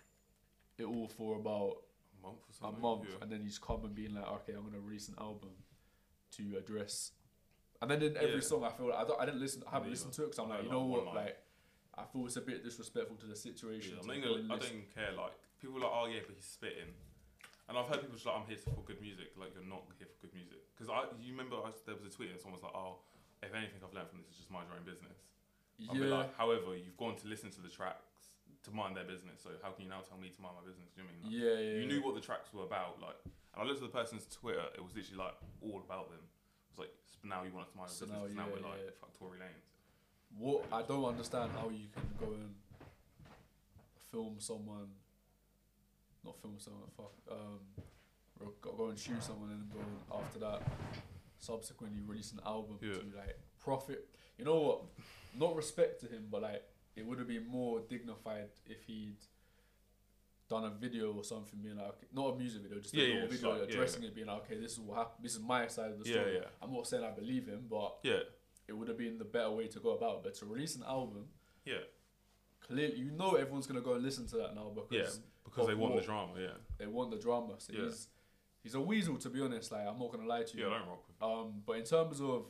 S1: it all for about
S2: a month or
S1: a
S2: something.
S1: month,
S2: Yeah.
S1: and then he's come and being like, okay, I'm gonna release an album to address. And then in every
S2: Yeah.
S1: song, I feel like I, don't, I didn't listen, I haven't
S2: Me
S1: listened
S2: either.
S1: to it because I'm
S2: I
S1: like, you
S2: know,
S1: know
S2: like,
S1: what,
S2: one line.
S1: like, I feel it's a bit disrespectful to the situation.
S2: Yeah, I'm
S1: to
S2: not
S1: go
S2: even
S1: and
S2: gonna, I
S1: listen.
S2: don't even care. Like people are like, oh yeah, but he's spitting, and I've heard people just like, I'm here for good music. Like you're not here for good music. Because I, you remember, I, there was a tweet and someone was like, oh, if anything I've learned from this is just mind your own business. I'll be
S1: Yeah,
S2: like, however, you've gone to listen to the tracks to mind their business. So how can you now tell me to mind my business? Do you know what I mean? Like,
S1: yeah, yeah.
S2: you
S1: yeah.
S2: knew what the tracks were about. Like, and I looked at the person's Twitter. It was literally like all about them. It was like, "So now you want us to mind
S1: So
S2: your business. 'cause
S1: now,
S2: now,
S1: yeah,
S2: we're like,
S1: yeah.
S2: fuck Tory Lanez.
S1: What I don't understand how you can go and film someone, not film someone, fuck, um, or go, go and shoot someone and go and after that, subsequently release an album
S2: Yeah.
S1: to like profit. You know what? Not respect to him, but like it would have been more dignified if he'd done a video or something, being like, okay, not a music video, just
S2: Yeah,
S1: a
S2: yeah,
S1: little
S2: just
S1: video
S2: like- yeah,
S1: addressing it, being like, okay, this is what happened. This is my side of the
S2: Yeah,
S1: story.
S2: yeah.
S1: I'm not saying I believe him, but
S2: Yeah,
S1: it would have been the better way to go about it. But to release an album,
S2: yeah,
S1: clearly, you know, everyone's gonna go and listen to that now because
S2: yeah. Because they
S1: of
S2: want
S1: what-
S2: the drama. Yeah,
S1: they want the drama. So
S2: Yeah.
S1: he's he's a weasel, to be honest. Like, I'm not gonna lie to you.
S2: yeah. I don't rock with.
S1: Um, but in terms of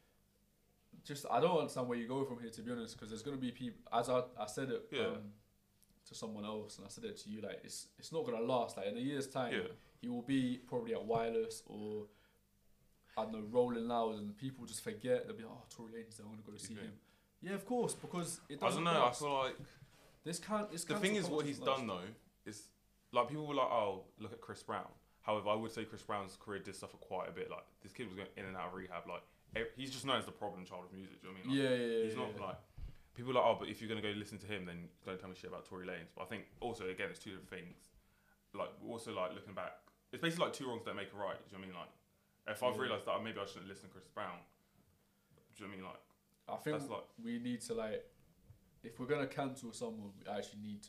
S1: just, I don't understand where you go from here, to be honest, because there's gonna be people. As I, I said it
S2: Yeah.
S1: um, to someone else, and I said it to you. Like, it's it's not gonna last. Like in a year's time,
S2: Yeah.
S1: he will be probably at Wireless or I don't know, Rolling Loud, and people just forget. They'll be like, oh, Tory Lanez, I'm gonna go to see
S2: think?
S1: him. Yeah, of course, because it
S2: I
S1: doesn't.
S2: don't know. I
S1: last.
S2: feel like
S1: This can't. This
S2: the
S1: cancel
S2: thing is, what
S1: culture
S2: he's
S1: doesn't last.
S2: done though is like people were like, oh, look at Chris Brown. However, I would say Chris Brown's career did suffer quite a bit. Like this kid was going in and out of rehab. Like ev- he's just known as the problem child of music. Do you know what I mean? Like,
S1: Yeah, yeah, yeah.
S2: He's not
S1: yeah.
S2: like people are like, oh, but if you're gonna go listen to him, then don't tell me shit about Tory Lanez. But I think also again, it's two different things. Like also like looking back, it's basically like two wrongs don't make a right. Do you know what I mean? Like if I've
S1: Yeah.
S2: realised that maybe I shouldn't listen to Chris Brown. Do you know what I mean? Like
S1: I think
S2: that's like
S1: we need to like, if we're gonna cancel someone, we actually need to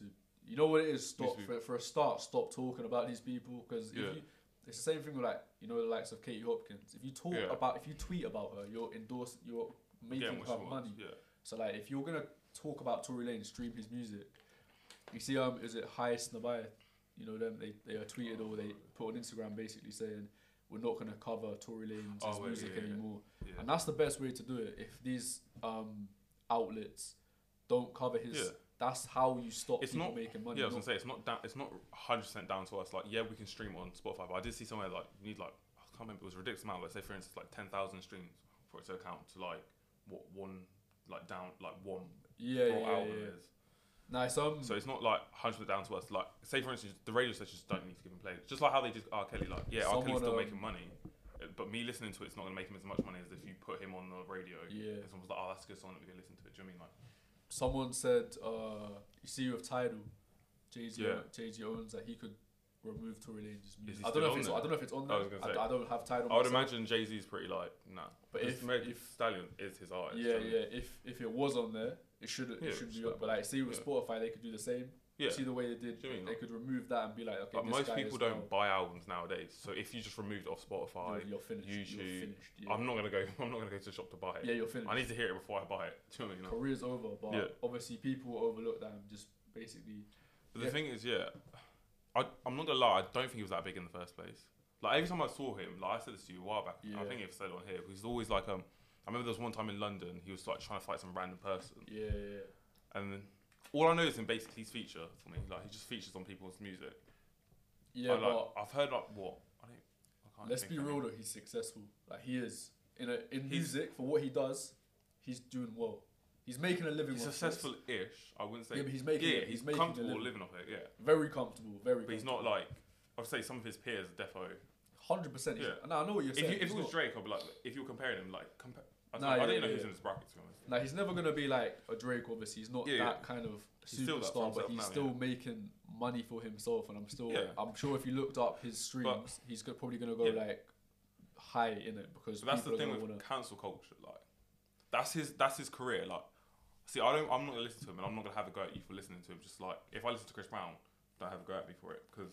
S1: You know what it is? Stop
S2: Needs to
S1: for, for a start. Stop talking about these people because
S2: Yeah.
S1: if you, it's the same thing with like you know the likes of Katie Hopkins. If you talk
S2: Yeah.
S1: about, if you tweet about her, you're endorsing, you're making
S2: Getting what
S1: her
S2: she wants,
S1: money.
S2: Yeah.
S1: So like if you're gonna talk about Tory Lanez, stream his music. You see, um, is it Highest Nabai? You know them. They they uh, tweeted or they put on Instagram basically saying we're not gonna cover Tory Lanez's
S2: Oh, wait,
S1: music
S2: yeah, yeah.
S1: anymore.
S2: Yeah.
S1: And that's the best way to do it. If these um outlets don't cover his,
S2: Yeah.
S1: that's how you stop
S2: It's
S1: people
S2: not-
S1: making money.
S2: Yeah, I was
S1: not-
S2: gonna say it's not down. It's not hundred percent down to us. Like, yeah, we can stream it on Spotify, but I did see somewhere like you need like I can't remember. It was a ridiculous amount. Like, say for instance, like ten thousand streams for it to account to like what one like down like one
S1: yeah,
S2: raw
S1: yeah, yeah,
S2: album
S1: yeah.
S2: is.
S1: Nice. Um,
S2: So it's not like hundred percent down to us. Like, say for instance, the radio stations don't need to give him play. Just like how they did R. Kelly. Like, yeah, R. Kelly's
S1: Someone,
S2: still
S1: um,
S2: making money, uh, but me listening to it's not gonna make him as much money as if you put him on the radio.
S1: yeah.
S2: It's almost like, oh, that's a good song. Let me go listen to it. Do you know what I mean? Like,
S1: Someone said, uh, you see with Tidal, Jay Z,
S2: Yeah.
S1: Jay Z owns that he could remove Tory Lanez's music.
S2: he
S1: I don't
S2: still
S1: know if
S2: on
S1: it's,
S2: there?
S1: I don't know if it's on
S2: I
S1: there.
S2: was gonna
S1: I,
S2: say.
S1: I don't have Tidal.
S2: I would
S1: myself.
S2: imagine Jay Z's pretty like nah.
S1: But
S2: Just
S1: if,
S2: Meg
S1: if
S2: Stallion is his artist.
S1: yeah,
S2: do you know what I mean?
S1: yeah, if if it was on there, it should
S2: Yeah,
S1: it should be.
S2: should
S1: Up. But like, see with
S2: yeah.
S1: Spotify, they could do the same.
S2: Yeah.
S1: See the way they did.
S2: Do you mean
S1: They
S2: like-
S1: could remove that and be like, okay,
S2: But
S1: this
S2: most
S1: guy
S2: people
S1: is
S2: don't
S1: now-
S2: buy albums nowadays. So if you just removed it off Spotify,
S1: You're, you're finished.
S2: YouTube,
S1: You're finished. Yeah.
S2: I'm not gonna go. I'm not gonna go to the shop to buy it.
S1: yeah, you're finished.
S2: I need to hear it before I buy it. Do you know what I mean? Like,
S1: Career's over, but
S2: Yeah.
S1: obviously people overlook that and just basically.
S2: But the
S1: Yeah.
S2: thing is, yeah, I, I'm not gonna lie. I don't think he was that big in the first place. Like every time I saw him, like I said this to you a while back. I
S1: Yeah.
S2: think I've said it on here. He's always like um. I remember there was one time in London. He was like trying to fight some random person,
S1: Yeah, yeah.
S2: and then all I know is him basically his feature for me. Like he just features on people's music.
S1: Yeah,
S2: I, like,
S1: but
S2: I've heard like what I don't. I can't
S1: let's
S2: think
S1: be
S2: of
S1: real
S2: any-
S1: though, he's successful. Like he is in a in
S2: He's-
S1: music for what he does. He's doing well. He's making a living.
S2: He's
S1: off this.
S2: successful-ish. I wouldn't say.
S1: Yeah, but he's making.
S2: yeah,
S1: it,
S2: he's,
S1: he's making a
S2: comfortable
S1: living.
S2: living off it. Yeah,
S1: Very comfortable. Very.
S2: but he's not like I'd say some of his peers are defo.
S1: Hundred percent.
S2: Yeah.
S1: No, I know what you're
S2: If,
S1: saying.
S2: you, if it
S1: He's
S2: was
S1: not-
S2: Drake, I'd be like, if you're comparing him, like, compa- I, don't
S1: Nah,
S2: know, I
S1: yeah,
S2: didn't know
S1: yeah,
S2: he was
S1: yeah.
S2: in this bracket, to be honest.
S1: Like he's never gonna be like a Drake. Obviously, he's not
S2: Yeah,
S1: that
S2: yeah.
S1: kind of
S2: He's still that for
S1: superstar, but
S2: himself
S1: he's
S2: now,
S1: still
S2: yeah.
S1: making money for himself. And I'm still.
S2: Yeah.
S1: I'm sure if you looked up his streams, he's go- probably gonna go
S2: Yeah.
S1: like high in it because
S2: So that's the
S1: people
S2: thing
S1: are
S2: with
S1: gonna wanna.
S2: cancel culture. Like, that's his that's his career. Like, see, I don't. I'm not gonna listen to him, and I'm not gonna have a go at you for listening to him. Just like if I listen to Chris Brown, don't have a go at me for it because,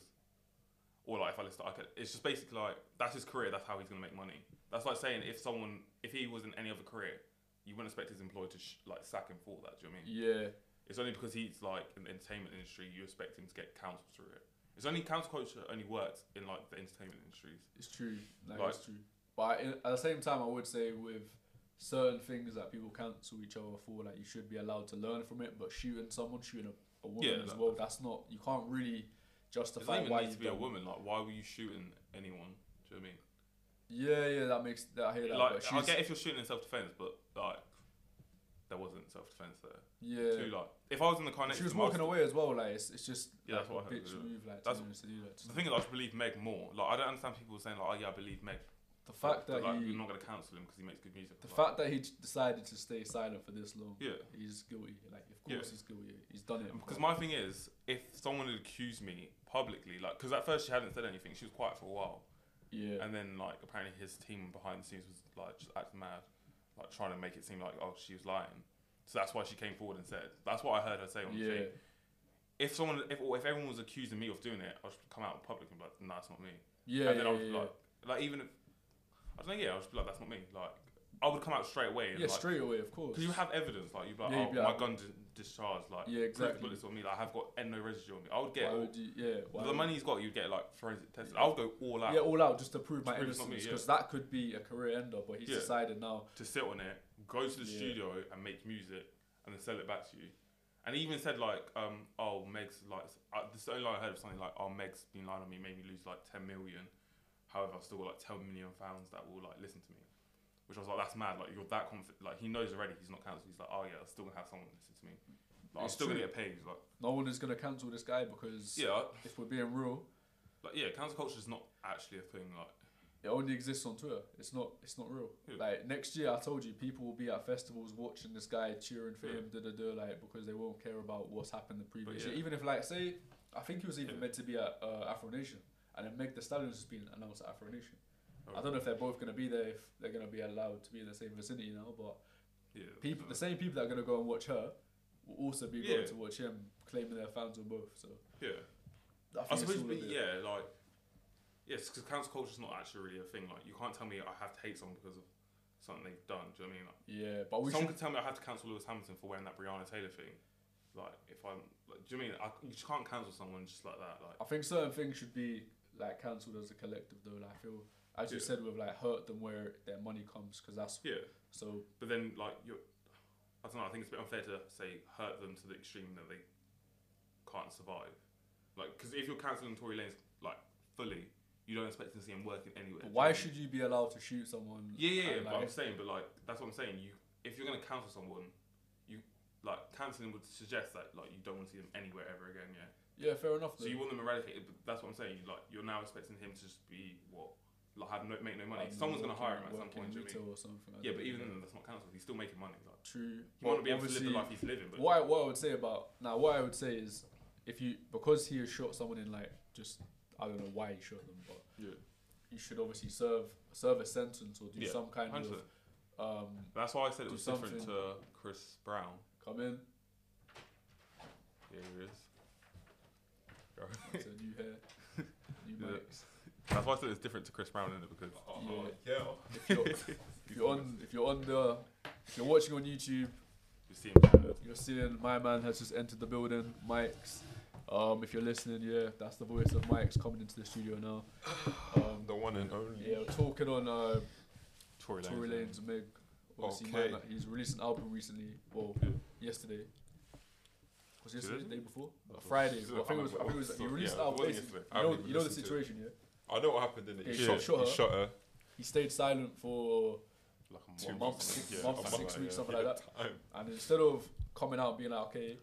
S2: or like if I listen to, okay, it's just basically like that's his career. That's how he's gonna make money. That's like saying if someone, if he was in any other career, you wouldn't expect his employer to sh- like sack him for that. Do you know what I mean?
S1: Yeah.
S2: It's only because he's like in the entertainment industry, you expect him to get cancelled through it. It's only cancel culture only works in like the entertainment industries.
S1: It's true. Like,
S2: Like-
S1: it's true. But in, at the same time, I would say with certain things that people cancel each other for, like you should be allowed to learn from it. But shooting someone, shooting a, a woman
S2: Yeah,
S1: as
S2: that-
S1: well, that's not. You can't really
S2: It
S1: justify
S2: doesn't even
S1: why
S2: need
S1: you
S2: to be a
S1: done-
S2: woman. Like, why were you shooting anyone? Do you know what I mean?
S1: Yeah, yeah, that makes that. I hear that.
S2: Like,
S1: but
S2: I
S1: she's,
S2: get if you're shooting in self defense, but like, there wasn't self defense there.
S1: yeah.
S2: Too like, if I was in the car next
S1: She was
S2: to him, I
S1: walking away as well. Like it's, it's just
S2: Yeah,
S1: like
S2: that's what
S1: a
S2: I heard,
S1: bitch
S2: yeah.
S1: move. Like
S2: That's-
S1: to, to do that.
S2: The thing is, I just believe Meg more. Like, I don't understand people saying like, oh yeah, I believe Meg.
S1: The fact
S2: but,
S1: that
S2: like,
S1: he,
S2: you're not gonna cancel him because he makes good music.
S1: the
S2: Like,
S1: fact that he j- decided to stay silent for this long,
S2: yeah.
S1: he's guilty. Like of
S2: Yeah.
S1: course he's guilty. He's done it.
S2: Because
S1: but-
S2: my thing is, if someone had accused me publicly, like, because at first she hadn't said anything, she was quiet for a while.
S1: yeah,
S2: And then, like, apparently his team behind the scenes was, like, just acting mad. Like, trying to make it seem like, oh, she was lying. So that's why she came forward and said. That's what I heard her say on the
S1: yeah,
S2: thing. If someone, if, or if everyone was accusing me of doing it, I should come out in public and be like, no, it's not me.
S1: yeah,
S2: and then
S1: yeah,
S2: I would be
S1: yeah.
S2: like, like, even if, I don't know, yeah, I would just be like, that's not me. Like, I would come out straight away. And
S1: yeah,
S2: like,
S1: straight away, of course.
S2: because you have evidence, like, you'd be like,
S1: Yeah,
S2: oh,
S1: you'd be
S2: my
S1: like-
S2: gun di- discharged, like,
S1: Yeah,
S2: proof
S1: exactly.
S2: bullets on me, like, I have got no residue on me. I would get,
S1: Why
S2: all,
S1: would you, yeah, why
S2: the
S1: would-
S2: money he's got, you'd get, like, forensic tested. I would go all out.
S1: Yeah, all out just to prove
S2: To
S1: my
S2: prove it's not
S1: innocence
S2: me,
S1: because
S2: yeah.
S1: that could be a career ender. But he's
S2: Yeah.
S1: decided now.
S2: To sit on it, go to the
S1: Yeah.
S2: studio and make music, and then sell it back to you. And he even said like, um, oh, Meg's like, uh, this is the only line I heard of something like, oh, Meg's been lying on me, made me lose like ten million. However, I've still got like ten million fans that will like listen to me. Which I was like, that's mad. Like you're that confident. Like he knows already he's not cancelled. He's like, oh yeah, I'm still gonna have someone listen to me. Like, I'm
S1: It's
S2: still
S1: true.
S2: gonna get paid. Like
S1: No one is gonna cancel this guy because
S2: yeah,
S1: if we're being real,
S2: like yeah, cancel culture is not actually a thing. Like
S1: it only exists on Twitter. It's not. It's not real.
S2: Yeah.
S1: Like next year, I told you, people will be at festivals watching this guy cheering for
S2: Yeah.
S1: him, da da da, like because they won't care about what's happened the previous
S2: yeah.
S1: year. Even if like say, I think he was even
S2: Yeah.
S1: meant to be at uh, Afro Nation, and then Meg Thee Stallion has been announced at Afro Nation.
S2: oh,
S1: I don't know if they're both gonna be there, if they're gonna be allowed to be in the same vicinity now, but
S2: yeah,
S1: people,
S2: so-
S1: the same people that are gonna go and watch her, will also be
S2: Yeah.
S1: going to watch him, claiming they're fans of both. So
S2: Yeah.
S1: I,
S2: I
S1: think
S2: suppose,
S1: it's all a
S2: but
S1: bit-
S2: yeah, like, yes, because cancel culture is not actually really a thing. Like, you can't tell me I have to hate someone because of something they've done. Do you know what I mean? Like,
S1: yeah, but we
S2: someone
S1: should.
S2: could tell me I have to cancel Lewis Hamilton for wearing that Breonna Taylor thing. Like, if I'm, like, do you know what I mean? I, you just can't cancel someone just like that. Like,
S1: I think certain things should be like cancelled as a collective, though. Like I feel, as you
S2: Yeah.
S1: said, with like hurt them where their money comes, because that's
S2: yeah.
S1: so.
S2: But then, like, you're, I don't know. I think it's a bit unfair to say hurt them to the extreme that they can't survive. Like, because if you're cancelling Tory Lanez like fully, you don't expect to see him working anywhere.
S1: But
S2: do you
S1: why
S2: know what I
S1: should you be allowed to shoot someone?
S2: mean? Yeah, yeah.
S1: and,
S2: yeah, but
S1: like,
S2: I'm saying, but like, that's what I'm saying. You, if you're gonna cancel someone, you like cancelling would suggest that like you don't want to see them anywhere ever again. Yeah.
S1: yeah, fair enough.
S2: So
S1: though.
S2: you want them eradicated, but that's what I'm saying. You, like, you're now expecting him to just be what, like, have no, make no money.
S1: I don't
S2: Someone's
S1: know,
S2: gonna hire him
S1: working-
S2: at some point.
S1: working
S2: Do you know what I mean?
S1: retail or something. I
S2: Yeah,
S1: don't
S2: but even
S1: know.
S2: then, that's not cancelled. He's still making money. Like,
S1: True.
S2: he might not be able to
S1: Obviously,
S2: live the life he's living, but
S1: What I, what I would say about now, what I would say is, if you because he has shot someone in like just I don't know why he shot them, but
S2: yeah,
S1: you should obviously serve serve a sentence or do
S2: Yeah,
S1: some kind
S2: one hundred percent.
S1: of um
S2: That's why I said it
S1: do
S2: was different
S1: something.
S2: to Chris Brown.
S1: come in.
S2: Yeah, he is.
S1: It's a new hair, new
S2: Yeah.
S1: mics.
S2: That's why I said it's different to Chris Brown, isn't it? Because
S3: Oh,
S1: Yeah.
S3: yeah.
S1: If you're, if you're on if you're on the if you're watching on YouTube,
S2: you see him.
S1: you're seeing my man has just entered the building. Mike's. Um, if you're listening, yeah, that's the voice of Mike's coming into the studio now. Um,
S3: The one and only.
S1: yeah, we're talking on uh,
S2: Tory Lanez.
S1: Tory Lanez Meg. Obviously,
S3: Okay.
S1: man, he's released an album recently. Well,
S2: Yeah.
S1: yesterday. Was it yesterday? The
S2: Today?
S1: day before?
S3: Before.
S1: Friday.
S3: So
S1: Well, I think it was. I think it was. He
S2: Yeah,
S1: released
S2: it
S1: an album.
S2: wasn't
S1: Basically,
S2: yesterday.
S3: I
S1: you
S3: haven't
S1: know,
S3: even
S1: you know the
S3: listened to it.
S1: situation, yeah.
S3: I know what happened in it.
S1: Yeah,
S3: He
S1: he
S3: shot,
S1: shot
S3: he
S1: her.
S3: shot her.
S1: He stayed silent for,
S2: Like a
S3: Two
S2: month,
S1: months,
S2: or
S1: six
S2: something.
S1: months,
S2: Yeah,
S1: six
S2: something
S1: weeks,
S2: like
S1: something like that.
S3: Time.
S1: and instead of coming out and being like, okay,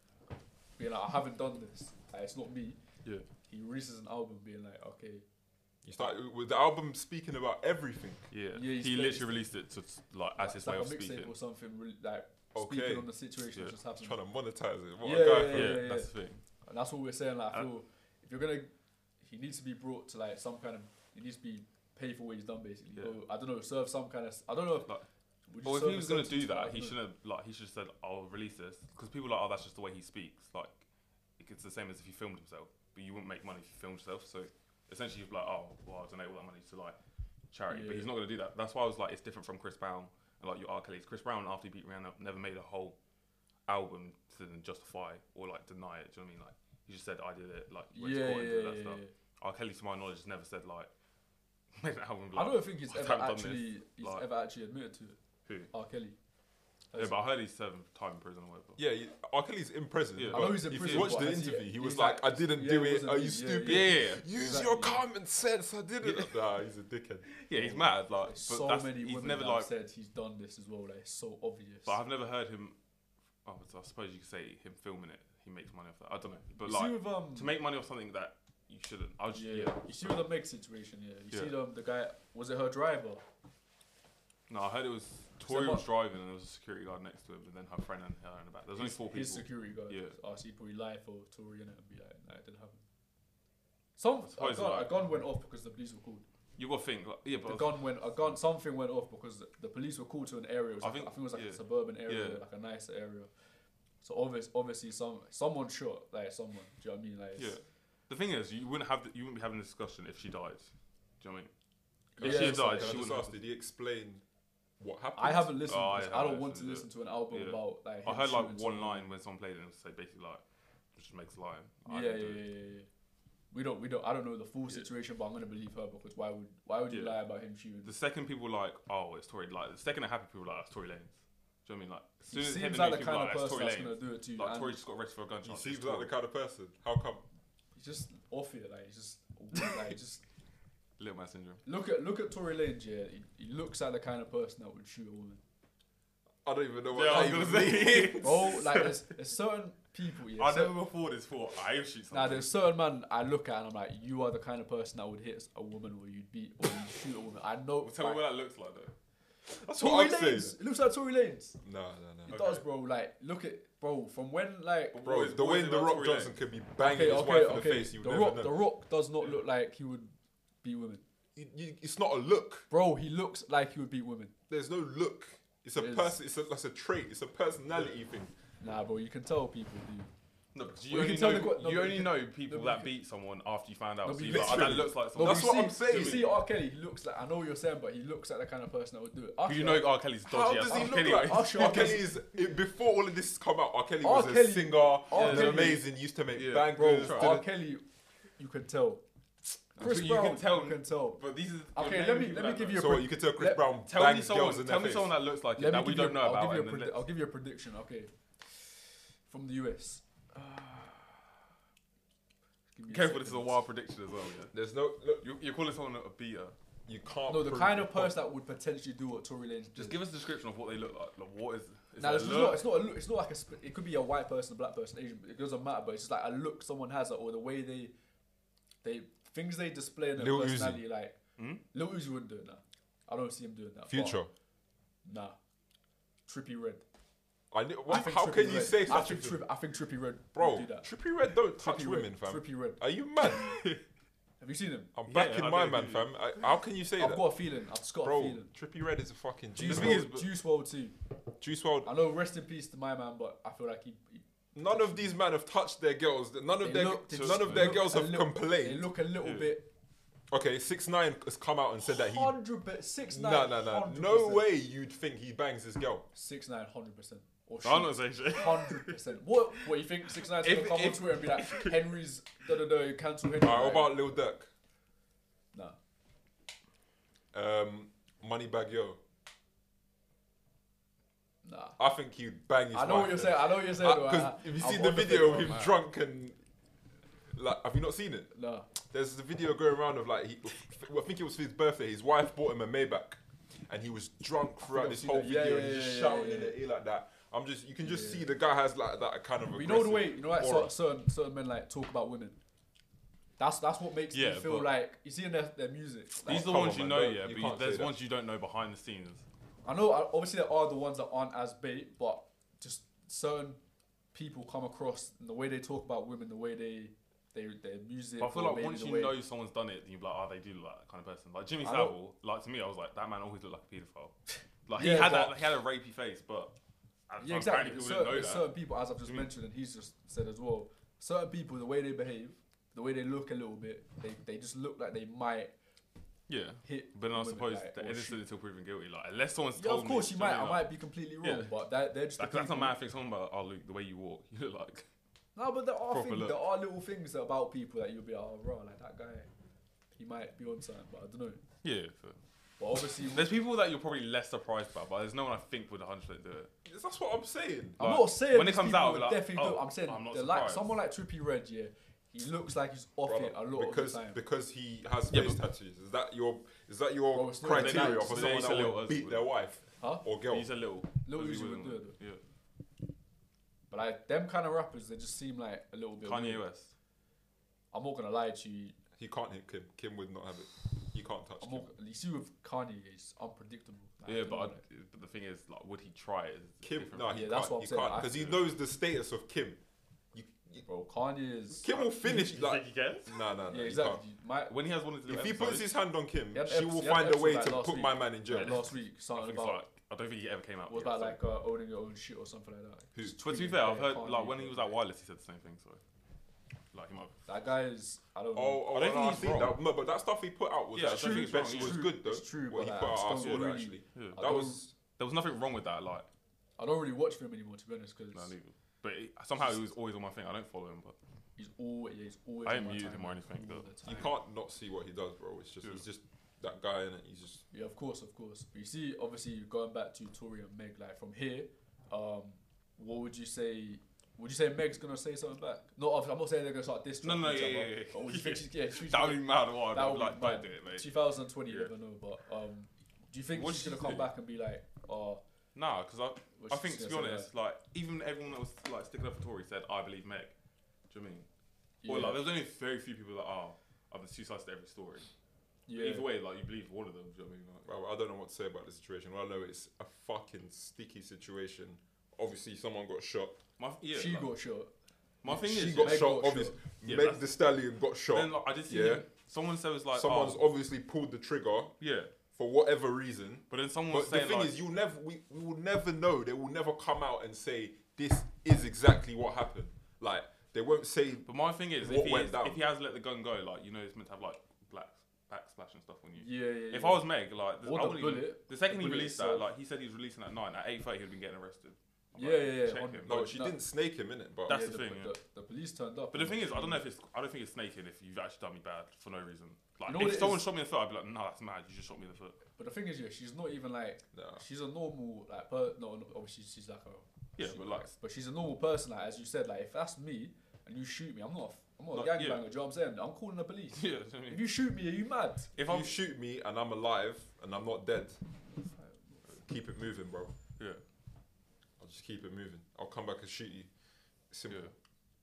S1: being like, I haven't done this. Like, it's not me.
S2: Yeah.
S1: He releases an album, being like, okay.
S3: You started with the album speaking about everything.
S2: Yeah,
S1: Yeah, he's
S2: he
S1: based-
S2: literally released it to like as
S1: It's
S2: his
S1: like
S2: way
S1: a
S2: of speaking.
S1: mixtape or something, really, like
S3: Okay.
S1: speaking on the situation
S2: Yeah.
S1: that just happened.
S3: Trying to monetize it. What
S1: Yeah,
S3: a guy.
S1: yeah,
S3: for
S2: Yeah,
S1: yeah, yeah.
S2: that's the thing.
S1: And that's what we're saying. Like, I
S2: Uh,
S1: feel if you're gonna, he needs to be brought to like some kind of. He needs to be paid for what he's done, basically.
S2: Yeah.
S1: Or, I don't know, serve some kind of. I don't know if.
S2: Like,
S1: would you
S2: Well, if
S1: serve
S2: he
S1: a
S2: was gonna
S1: sentence
S2: do
S1: for I
S2: that,
S1: don't
S2: he
S1: know.
S2: shouldn't have like he should have said, "I'll release this," because people are like, "Oh, that's just the way he speaks." Like, it's the same as if he filmed himself, but you wouldn't make money if you filmed yourself. So essentially, you'd be like, "Oh, well, I'll donate all that money to like charity," but
S1: Yeah.
S2: he's not gonna do that. That's why I was like, it's different from Chris Brown and like your R. Kelly's. Chris Brown, after he beat Rihanna, never made a whole album to then justify or like deny it. Do you know what I mean? Like, he just said, "I did it." Like, went to
S1: Yeah,
S2: court and
S1: yeah,
S2: did
S1: yeah,
S2: that stuff.
S1: yeah.
S2: R. Kelly, to my knowledge, has never said like made an album.
S1: I
S2: Like,
S1: don't think he's
S2: I
S1: ever
S2: haven't done
S1: actually. He's
S2: like-
S1: ever actually admitted to it.
S2: who?
S1: R. Kelly.
S2: Yeah, but I heard he's serving time in prison or whatever.
S3: Yeah, he, R. Kelly's in prison.
S2: Yeah.
S3: but
S2: I
S1: know he's in
S3: if
S1: prison,
S3: you watch
S1: but
S3: the
S1: has he-
S3: interview, he was
S1: he's
S3: like,
S1: like-
S3: "I didn't
S1: yeah,
S3: do
S1: it
S3: it.
S1: wasn't
S3: Are
S1: me.
S3: you
S1: Yeah,
S3: stupid?
S2: Yeah, yeah, yeah.
S3: Use
S1: Exactly.
S3: your common sense. I didn't."
S2: Yeah.
S3: Nah, he's a dickhead.
S2: Yeah, he's mad. Like, but
S1: so
S2: that's,
S1: many
S2: he's
S1: women
S2: never
S1: that
S2: like.
S1: have said he's done this as well. Like, it's so obvious.
S2: But I've never heard him. Oh, I suppose you could say him filming it. He makes money off that. I don't know, but
S1: you
S2: like
S1: see with um.
S2: to make money off something that you shouldn't. I was
S1: yeah,
S2: yeah.
S1: You see with the Meg situation. Yeah. You
S2: Yeah.
S1: see the the guy. Was it her driver?
S2: No, I heard it was Tori
S1: Someone-
S2: was driving and there was a security guard next to him, and then her friend and her in the back. There was only
S1: His-
S2: four people.
S1: His security guard.
S2: Yeah.
S1: Oh, so he probably lied for Tory in it and be like, nah, it didn't happen. Some
S2: I
S1: a
S2: suppose
S1: gun,
S2: like-
S1: a gun went off because the police were called.
S2: You got to think, like, yeah,
S1: The
S2: but
S1: gun went. A gun. Something went off because the, the police were called to an area. It was
S2: I
S1: like,
S2: think-
S1: I think it was like
S2: yeah.
S1: a suburban area,
S2: Yeah.
S1: like a nicer area. So obvious, obviously, some someone shot like someone. Do you know what I mean? Like,
S2: yeah.
S1: it's-
S2: The thing is, you wouldn't have the, you wouldn't be having a discussion if she died. Do you know what I mean?
S3: Can
S1: Yeah,
S3: I
S2: she
S3: just-
S2: died,
S3: can I
S2: she
S3: just
S2: wouldn't
S3: ask,
S2: have-
S3: did he explain what happened?
S1: I haven't listened.
S2: Oh, I
S1: because I,
S2: haven't
S1: don't want to
S2: listened to
S1: listen to an album
S2: Yeah.
S1: about like.
S2: I
S1: him
S2: heard like
S1: shooting
S2: one
S1: someone.
S2: line when someone played it and it said basically like, just makes a line. I
S1: Yeah, yeah,
S2: didn't
S1: yeah,
S2: do it.
S1: yeah, yeah. We don't, we don't. I don't know the full
S2: Yeah.
S1: situation, but I'm gonna believe her because why would, why would you
S2: Yeah.
S1: lie about him shooting?
S2: The second people were like, oh, it's Tory. Like the second it happened, people were like, that's Tory Lanez. Do you know what I mean? Like, as
S1: He
S2: soon as it hit
S1: seems
S2: the
S1: like
S2: news,
S1: the
S2: people
S1: kind
S2: were
S1: of
S2: like, that's
S1: person
S2: Tory
S1: that's
S2: Lanez.
S1: gonna do it to you.
S2: Like
S1: and
S2: Tory just got arrested for a
S3: He
S2: gunshot.
S3: seems
S2: it's
S3: like
S2: Tory.
S3: the kind of person. How come?
S1: He's just off it, like he's just, like just
S2: Little man syndrome.
S1: look at look at Tory Lanez. Yeah, he, he looks like the kind of person that would shoot a woman.
S3: I don't even know what
S2: Yeah, I
S3: that
S2: was
S3: even
S2: gonna say.
S3: means.
S1: Bro, like there's, there's certain people. Yeah,
S2: I
S1: cer-
S2: never before this thought I shoot something.
S1: Nah, there's certain man I look at and I'm like, you are the kind of person that would hit a woman or you'd beat or you'd shoot a woman. I know.
S2: Well, tell
S1: like,
S2: me what that looks like though.
S3: That's
S1: Tory
S3: what I'm saying.
S1: Lanez. It looks like Tory Lanez.
S3: No, no,
S1: It
S3: no.
S2: Okay.
S1: does, bro. Like, look at, bro, from when like.
S2: But
S3: Bro,
S2: what is-
S3: the
S2: what
S3: way
S2: is it
S3: The
S2: about
S3: Rock
S2: Tory
S3: Johnson
S2: Lanez?
S3: could be banging
S1: Okay,
S3: his
S1: okay,
S3: wife in
S1: okay.
S3: the face, you
S1: the
S3: would
S1: Rock,
S3: never
S1: the
S3: know.
S1: Rock does not look like he would beat women,
S3: You, you, it's not a look.
S1: bro. He looks like he would beat women.
S3: There's no look. It's a
S1: It is.
S3: person. It's a, that's a trait. It's a personality thing.
S1: Nah, bro, you can tell people do.
S2: No, because
S1: Well,
S2: you,
S1: you
S2: only
S1: can tell
S2: know,
S1: they got- no,
S2: you
S1: but
S2: only
S1: you
S2: know people
S1: no, but
S2: that
S1: you
S2: beat someone after you find out.
S1: No,
S2: so
S1: but
S2: you're like, oh, that
S3: literally-
S2: looks like
S1: No,
S2: someone.
S3: That's
S1: but
S3: what
S1: you
S3: I'm
S1: see,
S3: saying.
S1: You see R. Kelly, he looks like, I know what you're saying, but he looks like the kind of person that would do it.
S2: But you know R. Kelly's
S3: How
S2: dodgy.
S3: does
S2: as
S3: he
S2: fuck
S3: look
S2: anyway.
S3: like?
S1: I'll show
S3: R.
S1: you.
S3: Kelly is it, before all of this come out. R. Kelly
S1: R.
S3: was
S1: Kelly-
S3: a singer.
S1: R.
S3: Was
S1: Kelly-
S3: amazing. Used to make
S2: Yeah.
S3: bangers.
S1: Bro,
S3: did
S1: R.
S3: it-
S1: Kelly, you can tell. Chris
S2: you
S1: Brown,
S2: can tell-
S1: you can tell.
S2: But these are
S1: Okay,
S2: you're
S1: let me-
S2: naming
S1: let me
S2: people
S1: give
S2: that
S1: you a
S3: So
S1: pre-
S3: what, you can tell Chris
S1: let-
S3: Brown
S2: Tell me
S3: bangs
S2: someone.
S3: girls in
S2: Tell
S3: their
S2: me
S3: face.
S2: someone that looks like it
S1: Let
S2: that
S1: me
S2: we
S1: give you,
S2: don't know
S1: I'll
S2: about.
S1: Give you a
S2: and then
S1: predi-
S2: let-
S1: I'll give you a prediction. Okay, from the U S. Uh, give me a
S2: Careful, this is a
S1: second.
S2: wild prediction as well. Yeah.
S3: There's no look.
S2: You're, you're calling someone a beater.
S3: You can't.
S1: No, the
S3: prove
S1: kind
S3: it.
S1: of person that would potentially do what Tory Lanez
S2: Just
S1: did.
S2: give us a description of what they look like. Like what is? is
S1: Now,
S2: it
S1: it's
S2: a
S1: not,
S2: look?
S1: it's not. A look, it's not like a. Sp- it could be a white person, a black person, Asian. It doesn't matter. But it's just like a look someone has, or the way they, they things they display in their
S3: Lil Uzi.
S1: personality. Like
S2: Hmm?
S1: Lil Uzi wouldn't do it now. I don't see him doing that.
S3: Future.
S1: But, nah. Trippy Red.
S3: I knew,
S1: I
S3: what,
S1: think
S3: how
S1: Trippie
S3: can you
S1: Redd-
S3: say
S1: I
S3: such a
S1: think,
S3: thing?
S1: Tripp, I think Trippy Red
S3: Bro,
S1: would do that.
S3: Trippie Red don't touch
S1: Trippie
S3: women,
S1: Redd,
S3: fam.
S1: Trippie Red.
S3: Are you mad?
S1: Have you seen him?
S3: I'm
S2: Yeah,
S3: backing
S2: I
S3: my
S2: know
S3: man,
S2: who-
S3: fam. I, how can you say
S1: I've
S3: that?
S1: got a feeling. I've just got a
S3: Bro,
S1: feeling.
S3: Trippie Red is a fucking
S1: Juice
S3: Juice
S2: thing is,
S3: WRLD.
S1: WRLD, Juice WRLD too.
S3: Juice WRLD.
S1: I know. Rest in peace to my man, but I feel like he. he
S3: None of these men have touched their girls. None of
S1: they
S3: their
S1: look- they
S3: none
S1: just
S3: of their
S1: look
S3: girls
S1: a
S3: have
S1: little- They
S3: complained.
S1: look a little
S2: Yeah.
S1: bit.
S3: Okay, six nine has come out and said that he.
S1: Hundred percent. Six nine.
S3: No, no, no. No way you'd think he bangs his girl.
S1: Six nine. Hundred percent. Or
S2: I'm not saying shit.
S1: Hundred percent. What? What you think? Six nine's gonna
S3: If-
S1: come on
S3: if-
S1: Twitter and be like, Henry's da da da, cancel Henry.
S3: Alright, what
S1: like,
S3: about Lil Durk?
S1: Nah.
S3: Um, Moneybag Yo.
S1: Nah.
S3: I think he'd bang his
S1: I know
S3: wife,
S1: what you're
S3: yeah.
S1: saying. I know what you're saying. though.
S3: Because
S1: I-
S3: if you
S1: I've
S3: seen the
S1: won the
S3: video of
S1: thing,
S3: him
S1: man.
S3: drunk and like, have you not seen it?
S1: Nah.
S3: There's the video going around of like, he, I think it was for his birthday. His wife bought him a Maybach, and he was drunk throughout
S1: I've
S3: this
S1: seen
S3: whole
S1: that. Yeah,
S3: video,
S1: yeah,
S3: and he's just
S1: yeah,
S3: shouting
S1: yeah,
S3: in
S1: yeah.
S3: the ear like that. I'm just, you can just
S1: Yeah.
S3: see the guy has like that kind of.
S1: But you know the way,
S3: aggressive
S1: you know, like
S3: aura.
S1: cer- certain certain men like talk about women. That's that's what makes
S2: Yeah,
S1: me feel
S2: but-
S1: like you see in their, their music. Like,
S2: These are the
S3: come
S2: ones
S3: on,
S2: you
S3: man,
S2: know,
S3: don't-
S2: yeah.
S3: you
S2: But you,
S3: can't
S2: there's
S3: say that.
S2: ones you don't know behind the scenes.
S1: I know, uh, obviously there are the ones that aren't as bait, but just certain people come across and the way they talk about women, the way they they their music.
S2: But I feel
S1: or
S2: like
S1: maybe
S2: once
S1: the
S2: you
S1: way-
S2: know someone's done it, then you're like, oh, they do look like that kind of person. Like Jimmy
S1: I know-
S2: Savile, like to me, I was like, that man always looked like a paedophile. Like
S1: Yeah,
S2: he had
S1: but-
S2: that, he had a rapey face, but at the
S1: Yeah,
S2: time,
S1: exactly.
S2: apparently
S1: There's
S2: people
S1: certain,
S2: didn't know
S1: there's
S2: that.
S1: certain people, as I've just
S2: Mm.
S1: mentioned, and he's just said as well. Certain people, the way they behave, the way they look a little bit, they, they just look like they might
S2: Yeah,
S1: hit.
S2: but then I
S1: women,
S2: suppose
S1: like,
S2: they're
S1: or
S2: innocent
S1: shoot.
S2: until proven guilty. Like unless someone's
S1: Yeah,
S2: told
S1: of course
S2: me,
S1: you
S2: do
S1: might.
S2: know
S1: I
S2: what
S1: might be completely wrong,
S2: Yeah.
S1: but that, they're just.
S2: Like,
S1: the
S2: that's not
S1: people-
S2: mad thing. Someone about, oh, Luke, the way you walk, you look like.
S1: No, but there are
S2: Proper
S1: things,
S2: look.
S1: there are little things about people that you'll be like, oh, raw, like that guy, he might be on something, but I don't know.
S2: Yeah. So.
S1: But obviously,
S2: There's people that you're probably less surprised about, but there's no one I think would one hundred percent do it.
S3: That's what I'm saying.
S1: I'm
S2: Like,
S1: not saying
S2: when it
S1: these
S2: comes
S1: people
S2: out,
S1: would
S2: like,
S1: definitely do.
S2: oh,
S1: it. I'm saying
S2: I'm not
S1: they're like
S2: surprised.
S1: someone like Trippie Red, yeah. He looks like he's off
S3: Brother,
S1: it a lot
S3: because
S1: of the time.
S3: because he has
S2: Yeah,
S3: face
S2: but-
S3: tattoos. Is that your is that your
S1: Bro, it's not
S3: criteria
S1: even that.
S3: for
S2: It's
S3: someone
S2: a
S3: that
S2: little-
S3: would beat their wife
S1: Huh?
S3: or girl?
S2: He's a little.
S1: Lil
S2: as he
S1: Uzi
S2: was
S1: would
S2: in
S1: do
S2: the-
S1: it,
S2: Yeah.
S1: But like them kind of rappers, they just seem like a little bit.
S2: Kanye
S1: weird.
S2: West.
S1: I'm not gonna lie to you.
S3: He can't hit Kim. Kim would not have it. He can't touch
S1: I'm
S3: Kim.
S1: not. You see with Kanye, it's unpredictable. Like, I
S2: Yeah,
S1: don't
S2: but,
S1: know,
S2: I,
S1: like-
S2: but the thing is, like, would he try it? It's
S3: Kim,
S2: different.
S3: no, he
S1: Yeah, that's
S3: can't.
S1: what I'm
S3: he
S1: saying,
S3: can't
S1: I
S3: because he
S1: feel-
S3: knows the status of Kim. You, you,
S1: bro, Kanye is.
S3: Kim will finish
S2: You
S3: like.
S2: think he cares?
S3: No, no, no.
S1: Yeah,
S3: he
S1: exactly.
S3: can't.
S1: My,
S2: When he has one of the
S3: If he puts his hand on Kim,
S1: He had
S3: she
S1: epi-
S3: will
S1: he had
S3: find a
S1: episode
S3: way
S1: like
S3: to
S1: last
S3: put
S1: week.
S3: my man in jail.
S1: like last week,
S2: I
S1: something
S2: think it's
S1: about
S2: like, I don't think he ever came out.
S1: what
S2: yet,
S1: about
S2: so-
S1: like uh, owning your own shit or something like that.
S3: Who?
S1: Just
S2: But to be
S1: tweeting
S2: fair, I've
S1: bare
S2: heard
S1: Kanye,
S2: like when he
S1: bro.
S2: was at Wireless, he said the same thing. So, like he might.
S1: That guy is. I don't know.
S3: Oh, oh
S2: I don't
S3: no,
S2: think
S3: I
S2: he's
S3: see
S2: wrong.
S3: that. No, but that stuff he put out was
S2: Yeah, I don't
S3: actually,
S2: think it's wrong.
S3: was
S2: It's
S1: true.
S3: good though.
S1: It's true,
S3: What
S1: but
S3: he
S1: like,
S3: put
S1: I
S3: out, I
S1: still
S3: saw that
S1: really-
S3: actually.
S2: Yeah.
S1: I
S3: That
S1: don't-
S3: was
S2: There was nothing wrong with that. Like,
S1: I don't really watch him anymore, to be honest, because
S2: no, neither. But it, somehow he was always on my thing. I don't follow him, but
S1: he's always yeah, he's always.
S2: I
S1: on
S2: ain't
S1: my
S2: muted
S1: timeline
S2: him or anything,
S1: all
S2: though.
S1: the
S3: you
S1: time.
S3: can't not see what he does, bro. It's just
S2: Yeah.
S3: he's just that guy, and he's just
S1: Yeah, of course, of course. But you see, obviously, going back to Tory and Meg, like from here, um, what would you say? Would you say Meg's gonna say something back? Not, I'm not saying they're gonna start this.
S2: No, no, yeah, yeah, yeah.
S1: Or would you think she's yeah? She's
S2: that would be mad. What
S1: That
S2: I'd
S1: would
S2: like,
S1: be
S2: don't
S1: mad.
S2: do it, mate.
S1: twenty twenty, you
S2: Yeah.
S1: never know. But um, do you think
S2: What
S1: she's
S2: did
S1: gonna
S2: she
S1: come
S2: do?
S1: back and be like, oh?
S2: Nah, because I,
S1: what
S2: I
S1: she's
S2: think to
S1: gonna
S2: be
S1: say
S2: honest, like even everyone that was like sticking up for Tory said, "I believe Meg." Do you know what I mean?
S1: Yeah.
S2: Or like there was only very few people that are. Oh, there's two sides to every story.
S1: yeah.
S2: Either way, like you believe one of them. Do you know what I mean? Like,
S3: Well, I don't know what to say about the situation. All I know it's a fucking sticky situation. Obviously, someone got shot.
S2: my yeah,
S1: she
S2: like,
S1: got shot.
S2: my thing
S3: she
S2: is,
S3: got
S1: Meg
S3: shot.
S1: got
S3: Obviously,
S2: Yeah,
S3: Meg
S2: that's-
S3: the Stallion got shot.
S2: then like, I did see
S3: yeah.
S2: him, someone said it was like
S3: Someone's
S2: oh,
S3: obviously pulled the trigger
S2: yeah,
S3: for whatever reason.
S2: but then someone was
S3: But the
S2: saying
S3: thing
S2: like,
S3: is, you'll never, we, we will never know. They will never come out and say this is exactly what happened. Like they won't say.
S2: But my thing is,
S3: What
S2: if he,
S3: went
S2: is,
S3: down?
S2: if he has let the gun go, like you know, it's meant to have like black backsplash and stuff on you.
S1: Yeah, yeah.
S2: If
S1: yeah.
S2: I was Meg, like
S1: Or
S2: I
S1: the
S2: wouldn't even-
S1: bullet.
S2: the second
S1: The
S2: he
S1: bullet
S2: released
S1: itself.
S2: that, like he said he was releasing at nine. At eight thirty, he'd been getting arrested. I'm
S1: Yeah,
S2: like,
S1: yeah, yeah.
S2: check
S1: On-
S2: him.
S3: No,
S1: But
S3: she
S1: that-
S3: didn't snake him in it, but
S2: That's
S1: Yeah,
S2: the thing,
S1: The, the police turned up.
S2: But the
S1: and
S2: thing is, I don't know if
S1: she-
S2: it's. I don't think it's snaking if you've actually done me bad for no reason. Like
S1: You know what
S2: if
S1: it
S2: someone
S1: is?
S2: shot me in the foot, I'd be like, no, that's mad. You just shot me in the foot.
S1: But the thing is, yeah, she's not even like.
S3: nah.
S1: She's a normal like. Per, no, no, obviously she's like a.
S2: Yeah,
S1: she-
S2: but like,
S1: But she's a normal person, like as you said. Like if that's me and you shoot me, I'm not. I'm not
S2: Like,
S1: a gangbanger.
S2: yeah.
S1: Do you know what I'm saying? I'm calling the police.
S2: yeah. do you know what I mean?
S1: If you shoot me, are you mad?
S2: If
S3: If
S2: I'm,
S3: you shoot me and I'm alive and I'm not dead, keep it moving, bro.
S2: yeah,
S3: I'll just keep it moving. I'll come back and shoot you. Simple.
S2: yeah.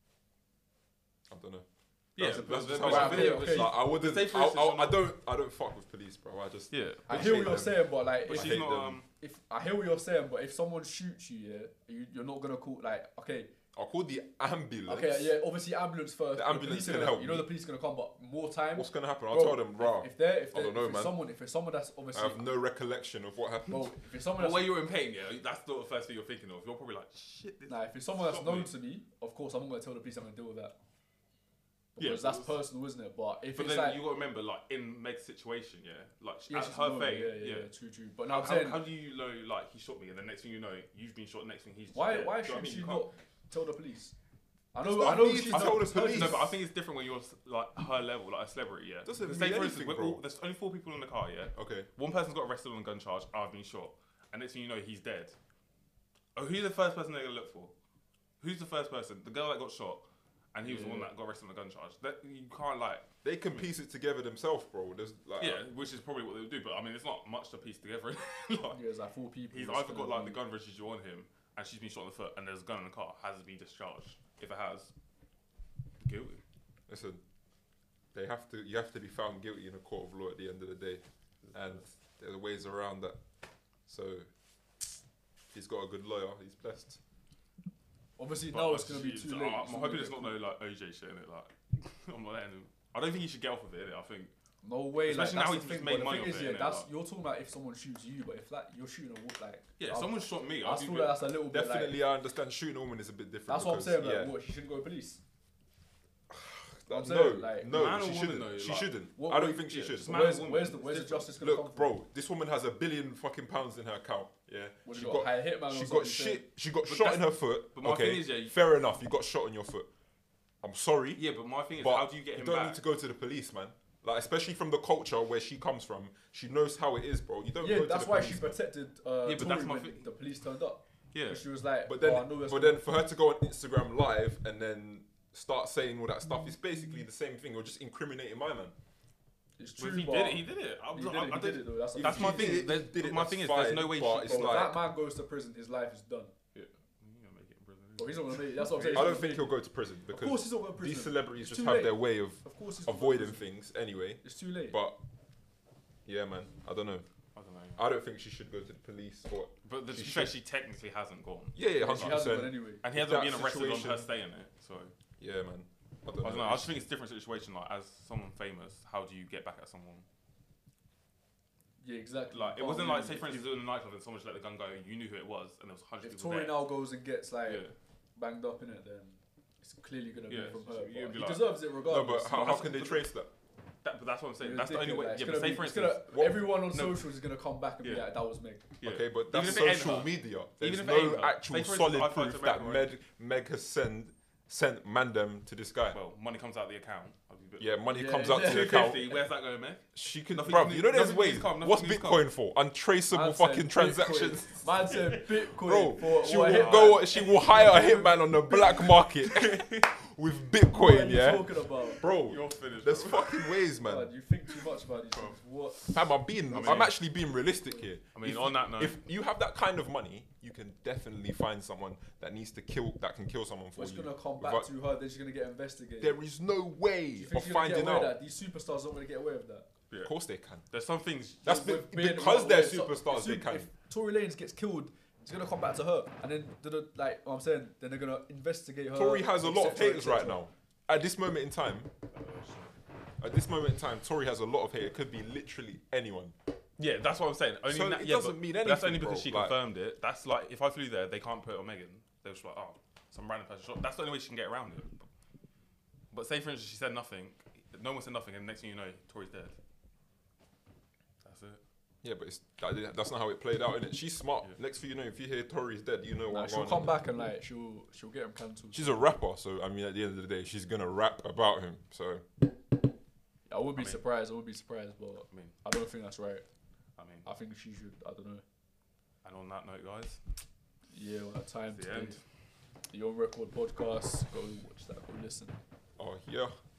S3: I don't know.
S2: Yeah,
S3: That's,
S2: but-
S3: that's just
S2: but-
S3: how I
S1: but-
S3: feel.
S1: okay.
S3: Like, I wouldn't.
S2: Say for
S3: I,
S2: instance,
S3: I,
S2: you're
S3: I
S2: not-
S3: don't. I don't fuck with police, bro. I just.
S2: yeah.
S1: I
S3: I
S1: hear
S3: hate
S1: what you're
S3: them.
S1: saying, but like
S2: But
S1: if,
S2: she's
S3: hate
S2: not.
S3: them.
S2: Um,
S1: if I hear what you're saying, but if someone shoots you, yeah, you, you're not gonna call like okay,
S3: I'll call the ambulance.
S1: okay, yeah, obviously ambulance first.
S3: The ambulance
S1: police are
S3: can
S1: gonna,
S3: help
S1: You know
S3: me.
S1: the police are gonna come, but more time.
S3: What's gonna happen? I'll
S1: Bro,
S3: tell them, rah.
S1: If they're if,
S3: I
S1: they're,
S3: don't know,
S1: if it's
S3: man.
S1: someone if it's someone that's
S3: I
S1: obviously
S3: have no recollection of what happened.
S1: bro, if it's someone
S2: but
S1: that's
S2: when you're in pain, yeah, that's not the first thing you're thinking of. You're probably like, shit. This
S1: nah, if it's someone that's
S2: Stop
S1: known
S2: me.
S1: to me, of course I'm not gonna tell the police I'm gonna deal with that.
S2: Yeah,
S1: Because that's
S2: but-
S1: personal, isn't it? But if
S2: But
S1: it's
S2: then
S1: like
S2: you got to remember, like in Meg's situation, yeah, like
S1: yeah,
S2: at
S1: she's
S2: her
S1: known,
S2: fate,
S1: yeah,
S2: yeah.
S1: yeah, yeah, true, true. But
S2: How,
S1: now I'm saying,
S2: how, how do you know, like he shot me, and the next thing you know, you've been shot. Next thing he's
S1: why
S2: dead.
S1: why
S2: Do you know what I
S1: should
S2: mean?
S1: she
S2: You can't-
S1: not tell the police? I
S3: It's
S1: know,
S3: not
S1: I know
S3: me
S1: she's
S3: to
S1: not-
S3: tell the
S1: it's her
S3: police.
S2: No,
S1: choice.
S2: but I think it's different when you're like her level, like a celebrity, yeah.
S3: Doesn't
S2: Because
S3: mean
S2: say, for
S3: anything,
S2: instance, we're
S3: bro.
S2: all, there's only four people in the car, yeah.
S3: Okay.
S2: One person's got arrested on a gun charge. I've been shot, and next thing you know, he's dead. Oh, who's the first person they're gonna look for? Who's the first person? The girl that got shot, and he was the one
S1: Yeah.
S2: that got arrested on a gun charge. That you can't like.
S3: They can piece it together themselves, bro. There's like.
S2: Yeah, which is probably what they would do. But I mean, it's not much to piece together. like,
S1: Yeah, it's like four people.
S2: he's
S1: that's
S2: either got
S1: gonna
S2: like
S1: be-
S2: the gun residue on him, and she's been shot in the foot, and there's a gun in the car. Has it been discharged? If it has, guilty.
S3: Listen, they have to. You have to be found guilty in a court of law at the end of the day, and there are ways around that. So, he's got a good lawyer. He's blessed.
S1: Obviously,
S2: But
S1: now it's gonna be
S2: she's-
S1: too
S2: I-
S1: late.
S2: I'm
S1: It's not
S2: hoping
S1: gonna
S2: it's
S1: get
S2: not no like O J shit in it. Like, I'm not letting him. I don't think he should get off of it. Innit? I think.
S1: No way, like,
S2: Especially
S1: that's
S2: now
S1: the
S2: he's
S1: thing.
S2: just
S1: But
S2: made
S1: the
S2: money
S1: thing
S2: off
S1: is,
S2: it,
S1: yeah,
S2: innit,
S1: that's
S2: like-
S1: you're talking about if someone shoots you, but if like you're shooting a wo- like,
S2: Yeah,
S1: I-
S2: someone shot me.
S1: I
S2: I'd
S1: feel
S2: be
S1: like that's a little bit like.
S3: Definitely, I understand shooting a woman is a bit different.
S1: That's what I'm
S3: because,
S1: saying. Like,
S3: yeah,
S1: what she shouldn't go to police.
S3: that-
S1: I'm
S3: no,
S1: saying, like,
S3: no,
S2: man or
S3: she
S2: woman
S3: shouldn't.
S2: though,
S3: she
S2: like,
S3: shouldn't.
S1: what-
S3: I don't
S1: what-
S3: think she
S2: yeah,
S3: should.
S2: just
S1: So
S2: man
S1: where's,
S2: or woman,
S1: where's the
S2: it's
S1: where's the
S2: different.
S1: justice gonna come
S3: Look,
S1: from?
S3: bro, this woman has a billion fucking pounds in her account. Yeah,
S1: What,
S3: she
S1: you got,
S3: got
S1: a hitman or
S3: she
S1: something,
S3: got
S1: saying-
S3: shit. She got
S2: But
S3: shot in
S2: that's-
S3: her foot.
S2: but my
S3: Okay,
S2: thing is, yeah, you-
S3: fair enough. You got shot in your foot. I'm sorry,
S2: Yeah, but my thing is,
S3: but
S2: how do you get him
S3: don't
S2: back?
S3: need to go to the police, man. Like, especially from the culture where she comes from, she knows how it is, bro. You don't.
S1: Yeah,
S3: go
S1: that's
S3: to the
S1: why
S3: police,
S1: she
S3: man.
S1: protected. Uh,
S2: Yeah, but that's
S1: Tory
S2: my
S1: when
S2: thing.
S1: the police turned up.
S2: Yeah,
S1: 'Cause she was like,
S3: But then,
S1: oh, I know that's
S3: but
S1: gonna-
S3: then for her to go on Instagram live and then start saying all that stuff is basically the same thing. You're just incriminating my man.
S1: it's
S2: But
S1: true.
S2: if he
S1: but
S2: did it. He did it. I,
S1: he did
S2: I,
S1: it, he
S2: I
S1: did
S2: don't-
S1: it though. That's, the
S2: That's
S1: thing.
S2: my
S3: He
S2: thing.
S3: did it-
S2: There's-
S3: did it,
S2: my
S3: that's
S2: thing is,
S3: fine,
S2: there's no way
S3: but
S2: she.
S3: it's
S1: Bro, if
S3: like-
S1: that man goes to prison, his life is done.
S2: Yeah, you're gonna make it in prison.
S1: Bro, he's not gonna make it. That's what I'm saying.
S3: I
S1: He's
S3: don't
S1: not
S3: think
S1: gonna
S3: he'll go to prison
S1: make it. Of
S3: because
S1: course, he's not going to prison.
S3: these celebrities
S1: It's
S3: just
S1: too
S3: have
S1: late.
S3: their way of
S1: Of course, he's not going to
S3: avoiding
S1: prison.
S3: things anyway.
S1: It's too late.
S3: But yeah, man, I don't know.
S2: I don't know.
S3: I don't think she should go to the police or
S2: But the, to
S3: She
S2: be fair,
S3: should.
S2: she technically hasn't gone,
S3: yeah, yeah,
S1: she
S3: hundred
S1: hasn't gone
S3: percent.
S1: anyway.
S2: and he
S3: If
S2: hasn't
S3: that
S2: been arrested on her
S3: situation-
S2: staying it. So
S3: Yeah, man. I don't
S2: I don't know.
S3: know.
S2: I just think it's a different situation. Like as someone famous, how do you get back at someone?
S1: Yeah, exactly.
S2: Like it
S1: You
S2: wasn't
S1: can't
S2: like say
S1: really-
S2: for instance, in a nightclub and someone just let the gun go, and you knew who it was, and there was hundreds
S1: If
S2: of people
S1: Tory
S2: there.
S1: now goes and gets like
S2: Yeah.
S1: banged up in it, then it's clearly gonna
S2: Yeah,
S1: be from
S2: so
S1: her.
S2: you'd
S1: but
S2: be
S1: he
S2: like-
S1: deserves it
S3: No,
S1: regardless.
S3: but how, how
S2: that's-
S3: can they trace that?
S2: That, but that's what I'm saying.
S1: You're
S2: That's the only way.
S1: ridiculous.
S2: Yeah,
S1: It's
S2: but
S1: gonna
S2: say
S1: be-
S2: for
S1: it's
S2: instance,
S1: gonna-
S3: what-
S1: everyone on
S2: no.
S1: socials is gonna come back and be
S2: Yeah.
S1: like, "That was Meg."
S2: yeah.
S3: Okay, but
S2: Even
S3: that's
S2: if it ain't
S3: social
S2: her.
S3: media. There's
S2: Even if it ain't
S3: no
S2: her.
S3: actual
S2: Say for instance,
S3: solid
S2: I fly to
S3: proof that
S2: America,
S3: Meg, Meg has sent sent Mandem to this guy.
S2: well, money comes out of the account. I'll be a bit-
S3: Yeah, money
S1: Yeah,
S3: comes
S1: yeah.
S3: out to the
S2: two
S3: account.
S2: fifty. Where's that going, man?
S3: She can,
S2: Nothing
S3: bruv,
S2: needs-
S3: you know there's
S2: nothing
S3: ways.
S2: needs come,
S3: What's
S2: nothing needs
S3: Bitcoin for? Untraceable
S1: Man said
S3: fucking
S1: Bitcoin.
S3: transactions.
S1: Man said Bitcoin
S3: Bro,
S1: for
S3: she
S1: what
S3: will
S1: hitman?
S3: go. She will hire a hitman on the black market with
S1: What are
S3: Bitcoin.
S1: you
S3: Yeah,
S1: talking about?
S3: bro.
S2: You're finished.
S3: There's
S2: bro.
S3: fucking ways, man.
S1: God, you think too much about these things. What?
S3: Fam, I'm being.
S2: I
S3: I
S2: mean-
S3: am actually being realistic here.
S2: I mean,
S3: If
S2: on
S3: you-
S2: that note-
S3: if you have that kind of money, you can definitely find someone that needs to kill, that can kill someone for
S1: What's
S3: you.
S1: gonna come back
S3: without-
S1: to her? Then she's gonna get investigated.
S3: There is no
S1: Do
S3: way
S1: you think
S3: of
S1: she's gonna get
S3: finding
S1: away with
S3: out.
S1: that? These superstars don't gonna get away with that.
S2: Yeah.
S3: Of course they can.
S2: There's some things.
S3: That's
S1: With
S3: be-
S1: being-
S3: because
S1: with-
S3: they're
S1: with- so-
S3: superstars.
S1: if
S3: They
S1: Sup-
S3: can.
S1: If Tory Lanez gets killed, it's gonna come back to her, and then the like what I'm saying, then they're gonna investigate her.
S3: Tory has a lot of
S1: et cetera,
S3: haters
S1: et
S3: right
S1: cetera.
S3: now. At this moment in time, at this moment in time, Tory has a lot of hate. It could be literally anyone.
S2: Yeah, that's what I'm saying. Only
S3: So
S2: na-
S3: it
S2: yeah,
S3: doesn't
S2: but
S3: mean
S2: but That's
S3: anything,
S2: only because
S3: bro.
S2: she
S3: Like-
S2: confirmed it. That's like if I flew there, they can't put it on Megan. They're just like, oh, some random person shot. That's the only way she can get around it. But say for instance, she said nothing. No one said nothing, and next thing you know, Tori's dead. That's it.
S3: Yeah, but it's that, that's not how it played out, innit? She's smart.
S2: Yeah.
S3: Next thing you know, if you hear Tori's dead, you know
S1: Nah,
S3: what.
S1: she'll come back and like she'll she'll get him cancelled.
S3: She's a rapper, so I mean, at the end of the day, she's gonna rap about him. So
S1: I would be
S2: I mean-
S1: surprised. I would be surprised, but
S2: I mean,
S1: I don't think that's right.
S2: I mean,
S1: I think she should. I don't know.
S2: and on that note, guys,
S1: Yeah, well, that time
S2: the
S1: today.
S2: end.
S1: The On Record podcast. Go watch that. Go listen.
S3: oh yeah.